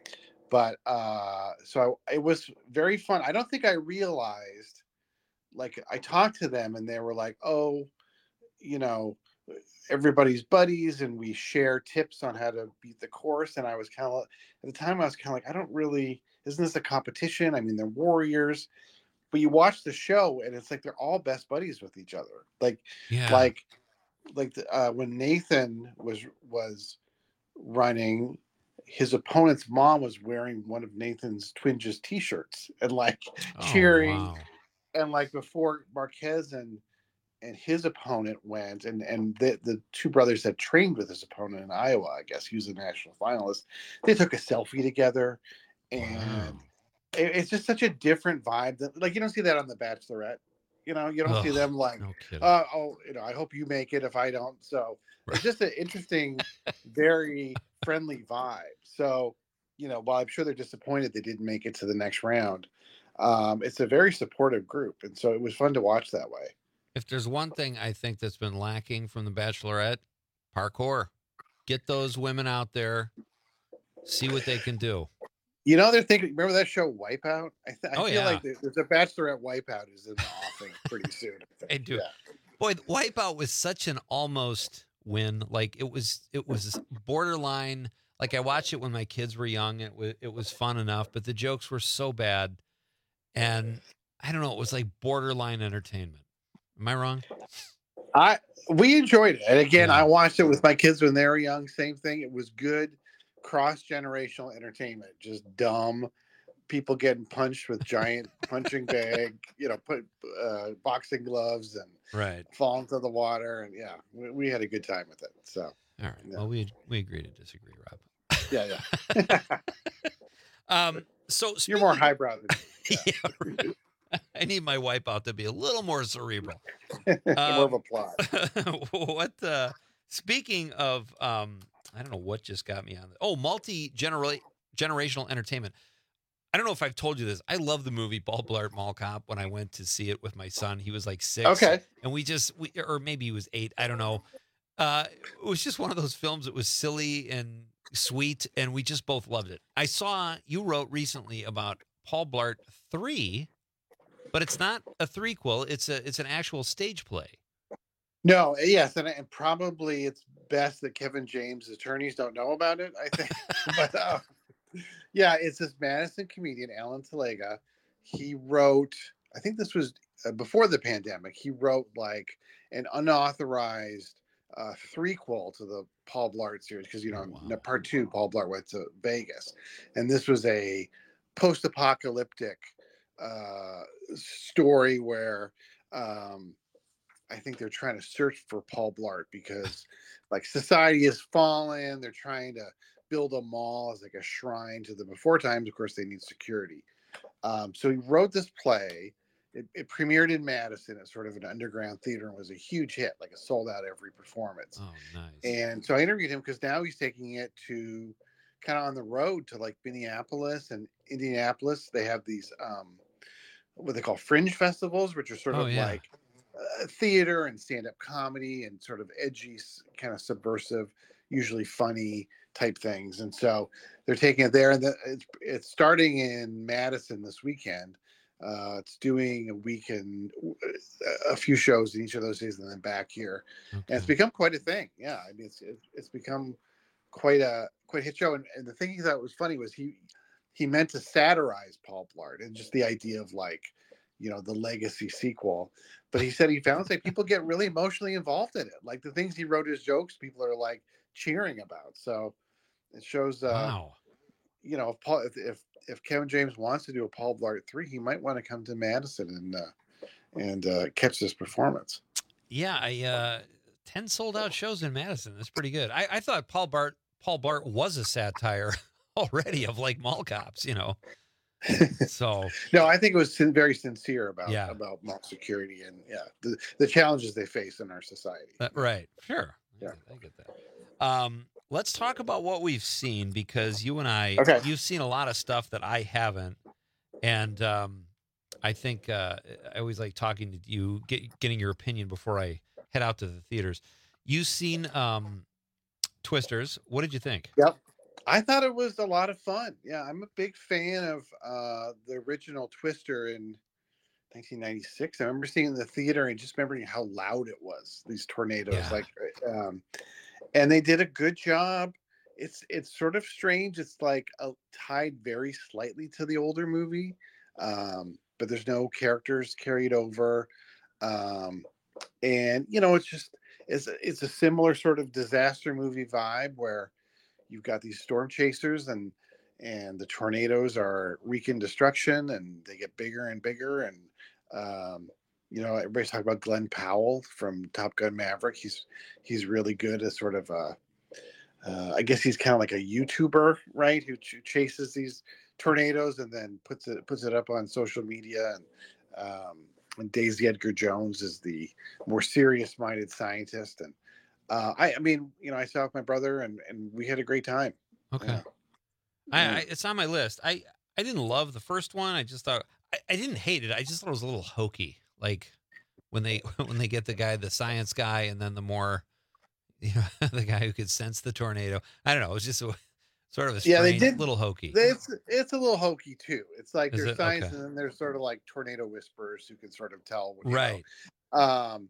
but uh, so I, it was very fun. I don't think I realized, like, I talked to them and they were like, "Oh, you know, everybody's buddies, and we share tips on how to beat the course." And I was kind of at the time, I was kind of like, "I don't really. Isn't this a competition? I mean, they're warriors." But you watch the show, and it's like they're all best buddies with each other. Like, Yeah. like, like the, uh, when Nathan was was running, his opponent's mom was wearing one of Nathan's Twinges T-shirts and like Oh, cheering, wow. and like before Marquez and and his opponent went, and and the the two brothers that trained with his opponent in Iowa, I guess he was a national finalist. They took a selfie together, and it, it's just such a different vibe. That like you don't see that on The Bachelorette. You know, you don't see Ugh, them like, no kidding. uh, oh, you know, I hope you make it if I don't. So it's just an interesting, very friendly vibe. So, you know, while I'm sure they're disappointed they didn't make it to the next round, um, it's a very supportive group. And so it was fun to watch that way. If there's one thing I think that's been lacking from The Bachelorette, parkour. Get those women out there, see what they can do. You know, they're thinking, remember that show Wipeout? I, th- I Oh, feel yeah. like there- there's a Bachelorette Wipeout is in the offing pretty soon. I I think. do. Yeah. Boy, Wipeout was such an almost win. Like it was, it was borderline. Like I watched it when my kids were young. It was, it was fun enough, but the jokes were so bad, and I don't know. It was like borderline entertainment. Am I wrong? I we enjoyed it, and again, I watched it with my kids when they were young. Same thing. It was good, cross generational entertainment. Just dumb people getting punched with giant punching bag, you know, put uh, boxing gloves and Right. fall into the water, and yeah, we, we had a good time with it. So, All right. yeah. Well, we we agree to disagree, Rob. yeah, yeah. Um. So You're more speaking- highbrow than me. Yeah, right. I need my Wipeout to be a little more cerebral. More of a Um, plot. what? Uh, speaking of, um, I don't know what just got me on. The, oh, multi generational entertainment. I don't know if I've told you this. I love the movie Ball Blart Mall Cop. When I went to see it with my son, he was like six. Okay. And we just, we, or maybe he was eight. I don't know. Uh, it was just one of those films that was silly and sweet, and we just both loved it. I saw you wrote recently about Paul Blart three, but it's not a threequel. It's a it's an actual stage play. No, yes, and, and probably it's best that Kevin James' attorneys don't know about it, I think. but uh, yeah, it's this Madison comedian, Alan Talega. He wrote, I think this was uh, before the pandemic, he wrote like an unauthorized uh, threequel to the Paul Blart series because, you know, oh, wow. part two, Paul Blart went to Vegas. And this was a post-apocalyptic uh, story where um, I think they're trying to search for Paul Blart because like society has fallen. They're trying to build a mall as like a shrine to the before times. Of course, they need security. Um, so he wrote this play. It, it premiered in Madison at sort of an underground theater and was a huge hit, like it sold out every performance. Oh, nice. And so I interviewed him because now he's taking it to kind of on the road to like Minneapolis and Indianapolis. They have these, um, what they call fringe festivals, which are sort oh, of yeah. like uh, theater and stand-up comedy and sort of edgy, kind of subversive, usually funny type things. And so they're taking it there, and the, it's, it's starting in Madison this weekend. Uh, it's doing a week and a few shows in each of those days, and then back here. Okay. And it's become quite a thing. Yeah, I mean, it's it's, it's become quite a quite a hit show. And, and the thing he thought was funny was he he meant to satirize Paul Blart and just the idea of like, you know, the legacy sequel. But he said he found that people get really emotionally involved in it. Like the things he wrote as jokes, people are like cheering about. So it shows. Uh, wow. You know, if, Paul, if if if Kevin James wants to do a Paul Blart three, he might want to come to Madison and uh, and uh, catch this performance. Yeah, I uh, ten sold out shows in Madison. That's pretty good. I, I thought Paul Blart Paul Blart was a satire already of like mall cops, you know. So no, I think it was very sincere about yeah. about mall security and yeah the, the challenges they face in our society. Uh, right, sure. Yeah, I get that. Um, let's talk about what we've seen because you and I, okay. you've seen a lot of stuff that I haven't, and um, I think uh, I always like talking to you, get, getting your opinion before I head out to the theaters. You've seen um, Twisters. What did you think? Yep. I thought it was a lot of fun. Yeah, I'm a big fan of uh, the original Twister in nineteen ninety-six. I remember seeing it in the theater and just remembering how loud it was. These tornadoes, yeah. like, um, and they did a good job. It's it's sort of strange. It's like a, tied very slightly to the older movie, um, but there's no characters carried over, um, and you know, it's just it's it's a similar sort of disaster movie vibe where you've got these storm chasers and and the tornadoes are wreaking destruction and they get bigger and bigger. And, um, you know, everybody's talking about Glenn Powell from Top Gun Maverick. He's, he's really good as sort of a, uh, I guess he's kind of like a YouTuber, right? Who ch- chases these tornadoes and then puts it, puts it up on social media. And, um, and Daisy Edgar Jones is the more serious minded scientist. And, Uh, I, I mean, you know, I saw it with my brother, and, and we had a great time. Okay, yeah. I, I it's on my list. I, I didn't love the first one. I just thought I, I didn't hate it. I just thought it was a little hokey. Like when they when they get the guy, the science guy, and then the more, you know, the guy who could sense the tornado. I don't know. It was just a, sort of a strange, yeah, they did little hokey. It's it's a little hokey too. It's like Is there's it? science, Okay. and then there's sort of like tornado whisperers who can sort of tell. What, right. Know. Um.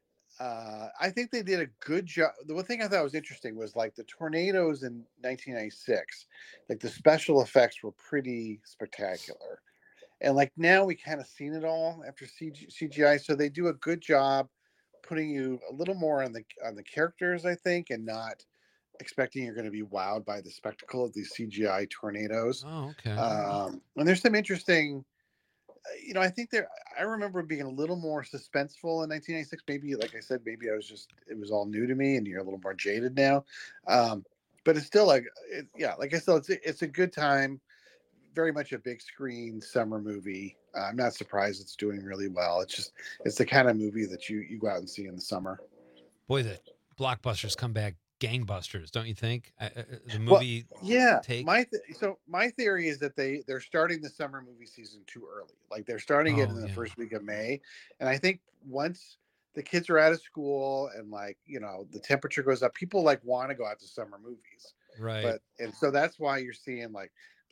Uh, I think they did a good job. The one thing I thought was interesting was like the tornadoes in nineteen ninety-six, like the special effects were pretty spectacular. And like now we kind of seen it all after C G I. So they do a good job putting you a little more on the, on the characters, I think, and not expecting you're going to be wowed by the spectacle of these C G I tornadoes. Oh, okay. Um, and there's some interesting, you know, I think there, I remember being a little more suspenseful in nineteen ninety-six. Maybe, like I said, maybe I was just, it was all new to me and you're a little more jaded now. Um, but it's still like, it, yeah, like I said, it's, it's a good time. Very much a big screen summer movie. Uh, I'm not surprised it's doing really well. It's just, it's the kind of movie that you, you go out and see in the summer. Boy, the blockbusters come back gangbusters, don't you think? Uh, the movie, well, yeah. Take... My th- so my theory is that they they're starting the summer movie season too early. Like they're starting oh, it in the yeah. first week of May, and I think once the kids are out of school and like you know the temperature goes up, people like want to go out to summer movies, right? But and so that's why you're seeing like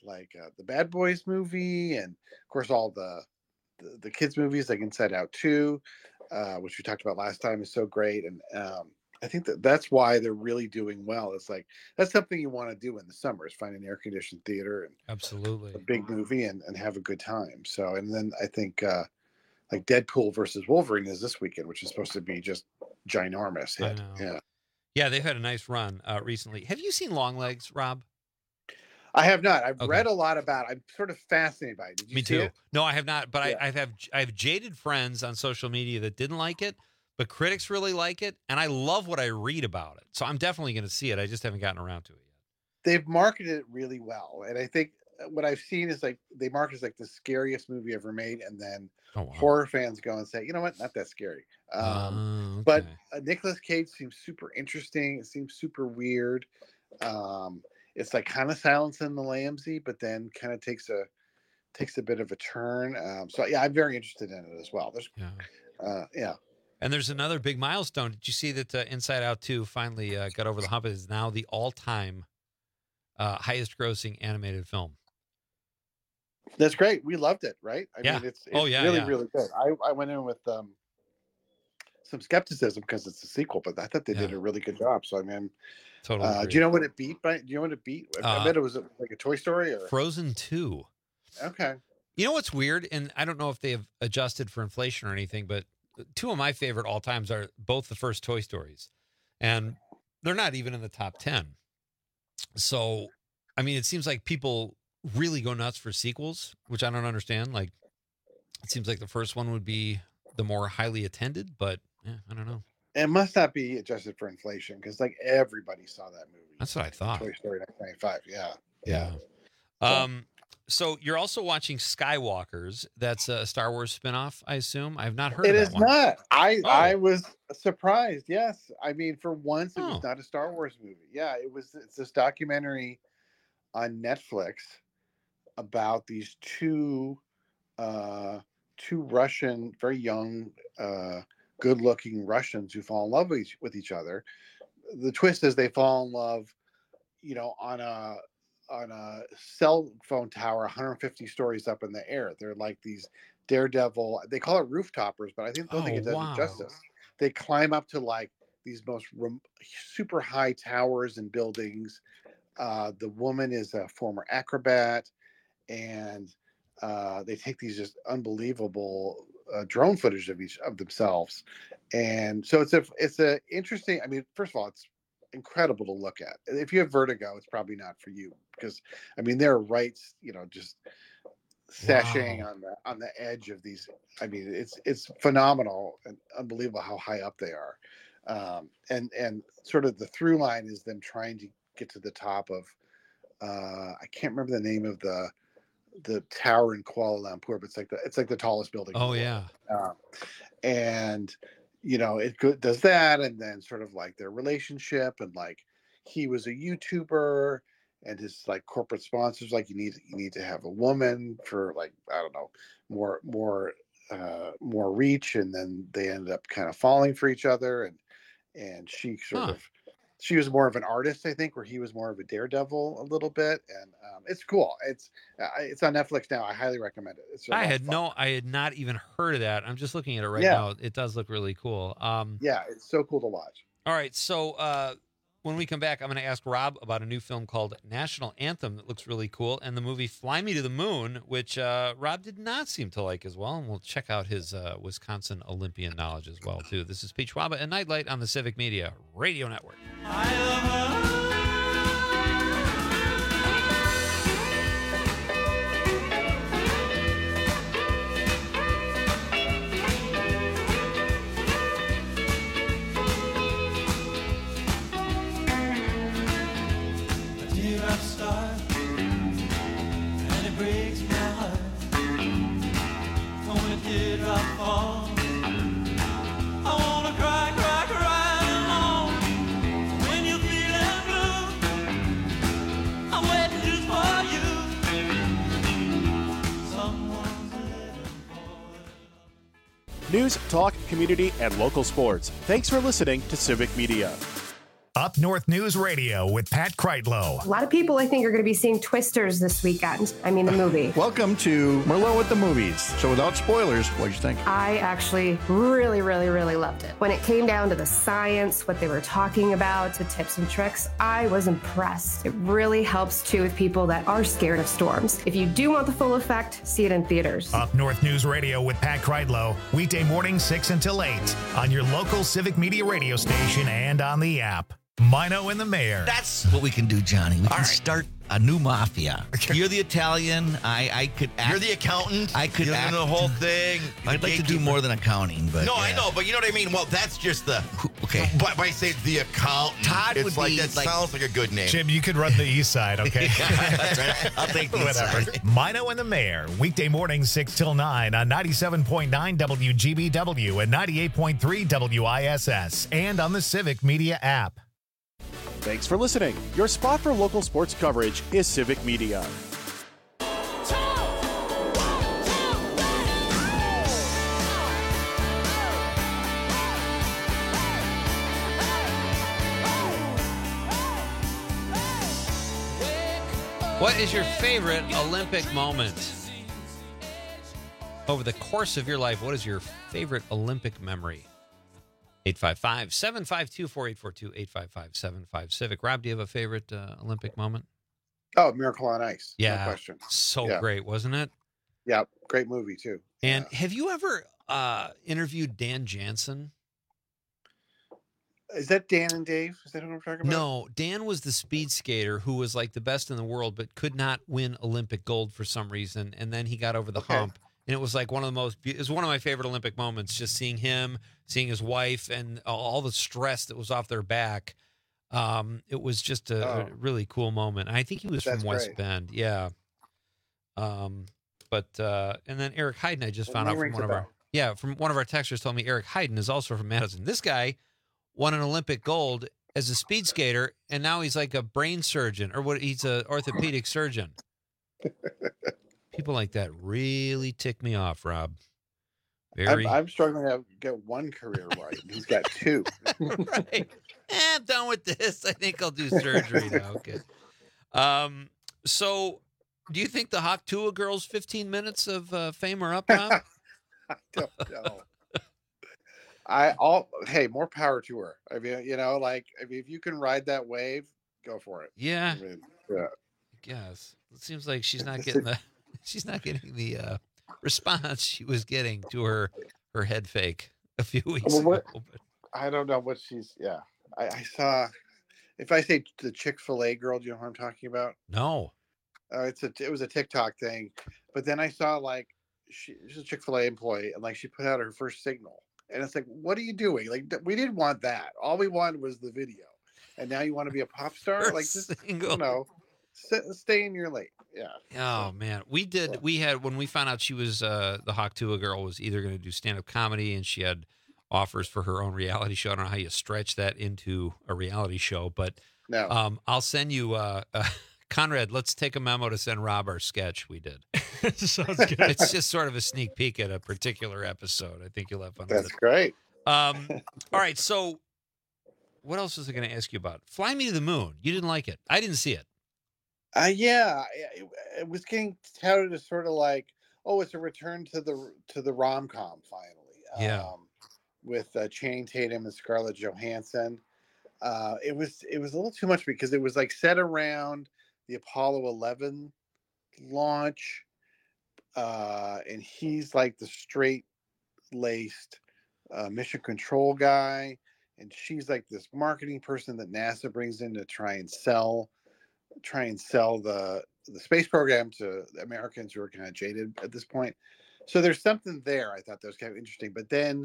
like uh, the Bad Boys movie, and of course all the the, the kids movies like Inside Out two, uh, which we talked about last time, is so great. And um, I think that that's why they're really doing well. It's like that's something you want to do in the summer, is find an air conditioned theater and absolutely a big movie and, and have a good time. So, and then I think uh, like Deadpool versus Wolverine is this weekend, which is supposed to be just ginormous hit. Yeah. Yeah, they've had a nice run uh, recently. Have you seen Longlegs, Rob? I have not. I've Okay. read a lot about it. I'm sort of fascinated by it. Did you Me see too. it? No, I have not. But Yeah. I, I have I have jaded friends on social media that didn't like it, but critics really like it, and I love what I read about it. So I'm definitely going to see it. I just haven't gotten around to it yet. They've marketed it really well, and I think what I've seen is like they market it as like the scariest movie ever made, and then Oh, wow. horror fans go and say, you know what, not that scary. Um, Oh, okay. But uh, Nicolas Cage seems super interesting. It seems super weird. Um, it's like kind of Silence in the Lambsy, but then kind of takes a takes a bit of a turn. Um, so yeah, I'm very interested in it as well. There's, Yeah. uh, yeah. And there's another big milestone. Did you see that uh, Inside Out two finally uh, got over the hump? It is now the all-time uh, highest-grossing animated film. That's great. We loved it, right? I Yeah. mean, it's, it's Oh, yeah, really, yeah. really good. I, I went in with um, some skepticism because it's a sequel, but I thought they did Yeah. a really good job. So I mean, Totally uh, agree. do you know what it beat? By, do you know what it beat? I, I Uh, bet it was like a Toy Story. Or Frozen two. okay, You know what's weird? And I don't know if they have adjusted for inflation or anything, but two of my favorite all times are both the first Toy Stories. And they're not even in the top ten. So, I mean, it seems like people really go nuts for sequels, which I don't understand. Like, it seems like the first one would be the more highly attended, but yeah, I don't know. it must not be adjusted for inflation because like everybody saw that movie. That's what I thought. Toy Story nineteen ninety-five. Yeah, Yeah. Um, so you're also watching Skywalkers. That's a Star Wars spinoff, I assume. I've not heard It of that is one. not. I Oh. I was surprised. Yes, I mean for once it Oh. was not a Star Wars movie. Yeah, it was. It's this documentary on Netflix about these two uh, two Russian, very young, uh, good-looking Russians who fall in love with each, with each other. The twist is they fall in love, you know, on a on a cell phone tower one hundred fifty stories up in the air. They're like these daredevil. They call it rooftoppers, but I think don't think it Oh, does wow. it justice. They climb up to like these most rem- super high towers and buildings. Uh, the woman is a former acrobat, and uh, they take these just unbelievable uh, drone footage of each of themselves, and so it's a it's a interesting. I mean, first of all, it's incredible to look at. If you have vertigo, it's probably not for you because I mean they're right, you know, just sashaying Wow. on the on the edge of these. I mean, it's it's phenomenal and unbelievable how high up they are, um, and and sort of the through line is them trying to get to the top of. Uh, I can't remember the name of the the tower in Kuala Lumpur, but it's like the it's like the tallest building. in the Oh, world. yeah. Um, and you know it go- does that, and then sort of like their relationship, and like he was a YouTuber, and his like corporate sponsors like you need you need to have a woman for like I don't know more more uh, more reach, and then they ended up kind of falling for each other, and and she sort Huh. of she was more of an artist, I think, where he was more of a daredevil a little bit, and um, it's cool. It's uh, it's on Netflix now. I highly recommend it. It's a I lot of had fun. no, I had not even heard of that. I'm just looking at it right Yeah. now. It does look really cool. Um, Yeah, it's so cool to watch. all right. So uh, when we come back, I'm going to ask Rob about a new film called National Anthem that looks really cool, and the movie Fly Me to the Moon, which uh, Rob did not seem to like as well. And we'll check out his uh, Wisconsin Olympian knowledge as well, too. This is Pete Schwaba and Nightlight on the Civic Media Radio Network. A teardrop start, and it breaks my heart. When a teardrop falls, I wanna cry, cry, cry alone. When you're feeling blue, I'm waiting just for you. Someone's living for News, talk, community, and local sports. Thanks for listening to Civic Media. Up North News Radio with Pat Kreitlow. A lot of people, I think, are going to be seeing Twisters this weekend. I mean, the movie. Welcome to Merlot with the Movies. So without spoilers, what do you think? I actually really, really, really loved it. When it came down to the science, what they were talking about, the tips and tricks, I was impressed. It really helps, too, with people that are scared of storms. If you do want the full effect, see it in theaters. Up North News Radio with Pat Kreitlow, weekday morning six until eight on your local Civic Media radio station and on the app. Mino and the Mayor. That's what we can do, Johnny. We All can right. start a new mafia. You're the Italian. I, I could act. You're the accountant. I could You're act. the whole thing. I'd like to do more than accounting, but no, yeah. I know, but you know what I mean. Well, that's just the okay. But by saying the accountant, Todd it's would like be that like, sounds like a good name. Jim, you could run the east side, okay? That's right. I'll take the east Whatever. side. Mino and the Mayor, weekday morning six till nine on ninety-seven point nine W G B W and ninety-eight point three W I S S, and on the Civic Media app. Thanks for listening. Your spot for local sports coverage is Civic Media. What is your favorite Olympic moment? Over the course of your life, what is your favorite Olympic memory? eight five five, seven five two, four eight four two, eight five five, seven five Civic. Rob, do you have a favorite uh, Olympic moment? Oh, Miracle on Ice. Yeah. No question. So Yeah. great, wasn't it? Yeah, great movie, too. And have you ever uh, interviewed Dan Jansen? Is that Dan and Dave? Is that who we're talking about? No, Dan was the speed skater who was like the best in the world, but could not win Olympic gold for some reason. And then he got over the Okay. hump. And it was like one of the most, it was one of my favorite Olympic moments, just seeing him, seeing his wife, and all the stress that was off their back. Um, it was just a, Oh. a really cool moment. I think he was That's from West great. Bend. Yeah. Um, but, uh, and then Eric Hayden, I just Well, found me out from rings one a of our, bell. yeah, from one of our texters told me Eric Hayden is also from Madison. This guy won an Olympic gold as a speed skater, and now he's like a brain surgeon, or what? He's an orthopedic surgeon. People like that really tick me off, Rob. Very. I'm, I'm struggling to get one career right. He's got two. Right. Eh, I'm done with this. I think I'll do surgery now. Okay. Um. So, do you think the Hawk Tuah girls' fifteen minutes of uh, fame are up, Rob? I don't know. I all hey, more power to her. I mean, you know, like I mean, if you can ride that wave, go for it. Yeah. I mean, yeah. Yes. It seems like she's not getting the she's not getting the uh, response she was getting to her her head fake a few weeks Well, what- ago. But I don't know what she's. Yeah, I, I saw. If I say the Chick-fil-A girl, do you know what I'm talking about? no. Uh, it's a. It was a TikTok thing, but then I saw like she, she's a Chick-fil-A employee, and like she put out her first signal, and it's like, what are you doing? Like th- we didn't want that. All we wanted was the video, and now you want to be a pop star? First like just single. you know, sit, stay in your lane. Yeah. Oh man, we did. We had when we found out she was uh, the Hawk Tuah girl was either going to do stand up comedy, and she had offers for her own reality show. I don't know how you stretch that into a reality show, but No. um, I'll send you. Uh, uh, Conrad, let's take a memo to send Rob our sketch we did. Sounds good. It's just sort of a sneak peek at a particular episode. I think you'll have fun with That's it. great. Um, all right, so what else was I going to ask you about? Fly Me to the Moon. You didn't like it. I didn't see it. Uh, yeah, it, it was getting touted as sort of like, oh, it's a return to the to the rom com finally. Yeah. Um, with uh, Channing Tatum and Scarlett Johansson. Uh, it was it was a little too much because it was like set around the Apollo eleven launch, uh, and he's like the straight laced uh, mission control guy, and she's like this marketing person that NASA brings in to try and sell try and sell the the space program to Americans who are kind of jaded at this point. So there's something there. I thought that was kind of interesting. But then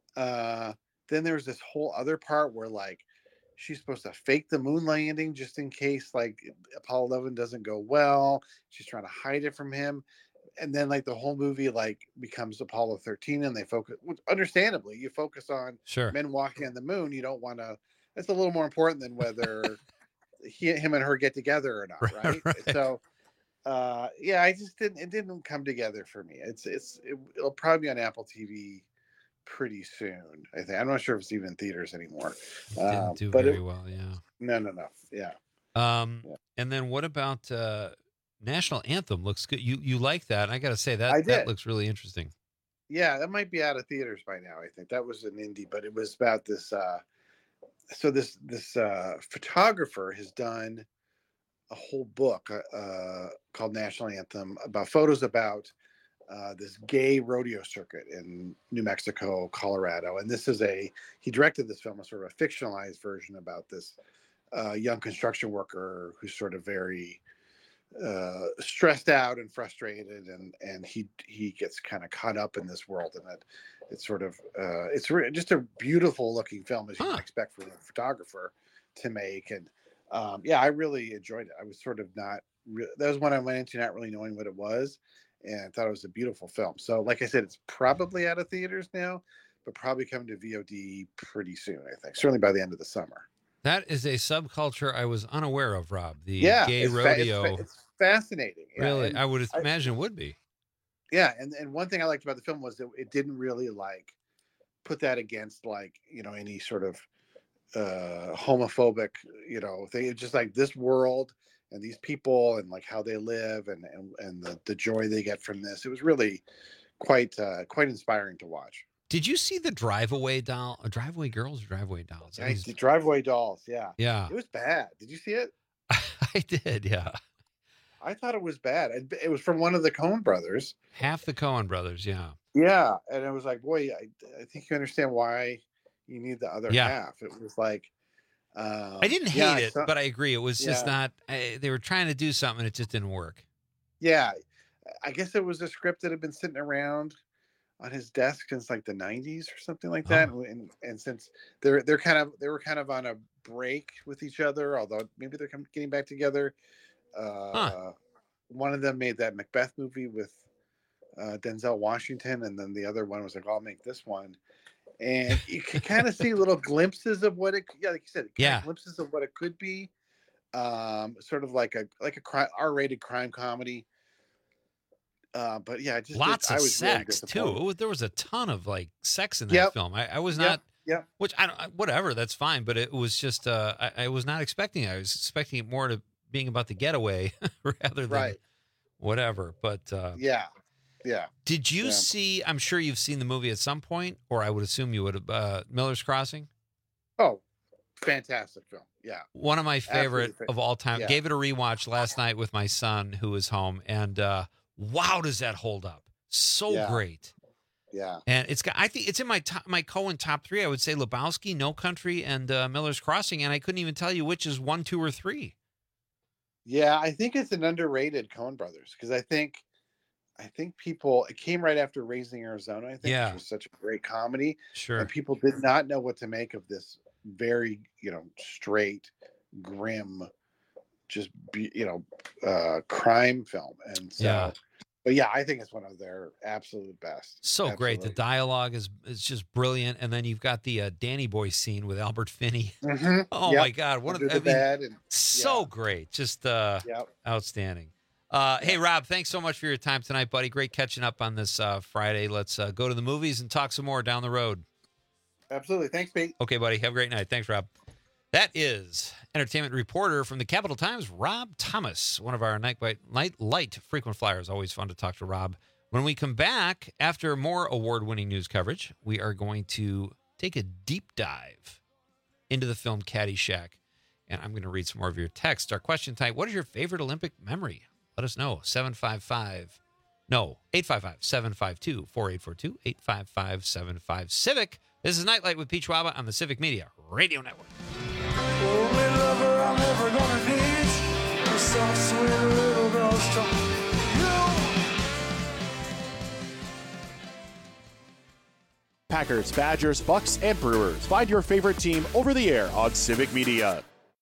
uh then there's this whole other part where like she's supposed to fake the moon landing just in case like Apollo eleven doesn't go well. She's trying to hide it from him. And then like the whole movie like becomes Apollo thirteen, and they focus, understandably, you focus on Sure. men walking on the moon. You don't want to, it's a little more important than whether he, him and her get together or not, right? Right. So, uh, yeah, I just didn't. It didn't come together for me. It's it's it, it'll probably be on Apple T V pretty soon. I think I'm not sure if it's even in theaters anymore. It didn't Um, do but very it, well, yeah. No, no, no. Yeah. Um, Yeah. and then what about uh, National Anthem? Looks good. You you like that? I got to say that I that did. looks really interesting. Yeah, that might be out of theaters by now. I think that was an indie, but it was about this. Uh, so this this uh, photographer has done a whole book uh, called National Anthem about photos about uh, this gay rodeo circuit in New Mexico, Colorado, and this is a he directed this film, a sort of a fictionalized version about this uh, young construction worker who's sort of very uh stressed out and frustrated, and and he he gets kind of caught up in this world, and it it's sort of uh it's re- just a beautiful looking film, as you might expect from a photographer to make. And um yeah, I really enjoyed it. I was sort of not re- that was when I went into not really knowing what it was, and I thought it was a beautiful film. So like I said, it's probably out of theaters now, but probably coming to V O D pretty soon, I think, certainly by the end of the summer. That is a subculture I was unaware of, Rob. The Yeah, gay it's fa- it's fa- rodeo. it's fascinating. Yeah, really, and I would I- imagine it would be. Yeah, and, and one thing I liked about the film was that it didn't really like put that against like, you know, any sort of uh homophobic, you know, thing. It's just like this world and these people and like how they live, and and, and the, the joy they get from this. It was really quite uh quite inspiring to watch. Did you see the Drive-Away doll, uh, Drive-Away Girls, or Drive-Away Dolls? That Yeah, was- the Driveway Dolls, yeah. Yeah. It was bad. Did you see it? I did, yeah. I thought it was bad. It, it was from one of the Coen brothers. Half the Coen brothers, yeah. Yeah, and it was like, boy, I, I think you understand why you need the other Yeah. half. It was like, um, I didn't hate yeah, I it, saw- but I agree. It was just yeah. not, I, they were trying to do something and it just didn't work. Yeah, I guess it was a script that had been sitting around on his desk since like the nineties or something like that, Oh. and and since they're they're kind of they were kind of on a break with each other, although maybe they're com- getting back together. Uh, One of them made that Macbeth movie with uh, Denzel Washington, and then the other one was like, "I'll make this one." And you can kind of see little glimpses of what it, yeah, like you said, Yeah. glimpses of what it could be. Um, sort of like a like a cri- R-rated crime comedy. Uh, but yeah, I just Lots I of was really sex, too. disappointed. It was, there was a ton of like sex in that Yep. film. I, I was Yep, not, yep. which I don't, I- whatever, that's fine. But it was just, uh, I, I was not expecting it. I was expecting it more to being about the getaway rather than Right. whatever. But uh, Yeah, yeah. did you Yeah. see, I'm sure you've seen the movie at some point, or I would assume you would have, uh, Miller's Crossing? Oh, fantastic film. Yeah. One of my favorite Absolutely fa- of all time. yeah. Gave it a rewatch last night with my son who was home, and uh, wow, does that hold up? So Yeah. great. Yeah. And it's got, I think it's in my top, my Cohen top three. I would say Lebowski, No Country, and uh, Miller's Crossing, and I couldn't even tell you which is one, two, or three. Yeah, I think it's an underrated Coen Brothers, because I think I think people it came right after Raising Arizona, I think, Yeah. which was such a great comedy. Sure. And people did not know what to make of this very, you know, straight, grim, just be, you know, uh crime film. And so Yeah. but yeah, I think it's one of their absolute best. So great. The Absolutely. dialogue is is just brilliant, and then you've got the uh, Danny Boy scene with Albert Finney. Mhm. Oh Yep. my God! What a, Under I the mean, bed and- so great, just uh, Yep. outstanding. Uh, Hey Rob, thanks so much for your time tonight, buddy. Great catching up on this uh, Friday. Let's uh, go to the movies and talk some more down the road. Absolutely. Thanks, Pete. Okay, buddy. Have a great night. Thanks, Rob. That is entertainment reporter from the Capital Times, Rob Thomas, one of our night, night light frequent flyers. Always fun to talk to Rob. When we come back, after more award-winning news coverage, we are going to take a deep dive into the film Caddyshack, and I'm going to read some more of your text. Our question type, what is your favorite Olympic memory? Let us know. seven five five, no, eight five five, seven five two, four eight four two, eight five five, seven five Civic. This is Nightlight with Pete Schwaba on the Civic Media Radio Network. Only lover I'm ever gonna need. A soft, sweet little girl's talk. Packers, Badgers, Bucks, and Brewers. Find your favorite team over the air on Civic Media.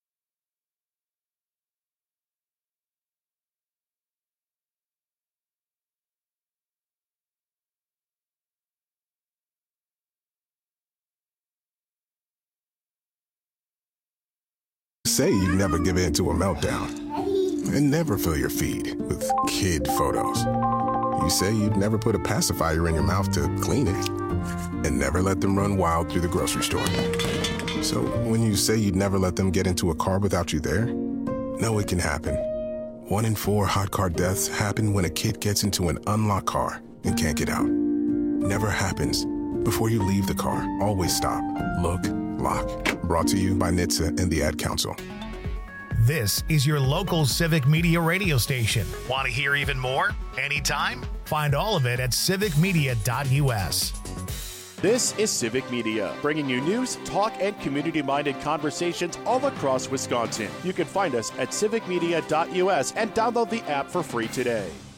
Say you never give in to a meltdown and never fill your feed with kid photos. You say you'd never put a pacifier in your mouth to clean it. and never let them run wild through the grocery store. So when you say you'd never let them get into a car without you there, know it can happen. One in four hot car deaths happen when a kid gets into an unlocked car and can't get out. Never happens. Before you leave the car, always stop, look, lock. Brought to you by N H T S A and the Ad Council. This is your local Civic Media radio station. Want to hear even more? Anytime? Find all of it at civic media dot U S. This is Civic Media, bringing you news, talk, and community-minded conversations all across Wisconsin. You can find us at civic media dot U S and download the app for free today.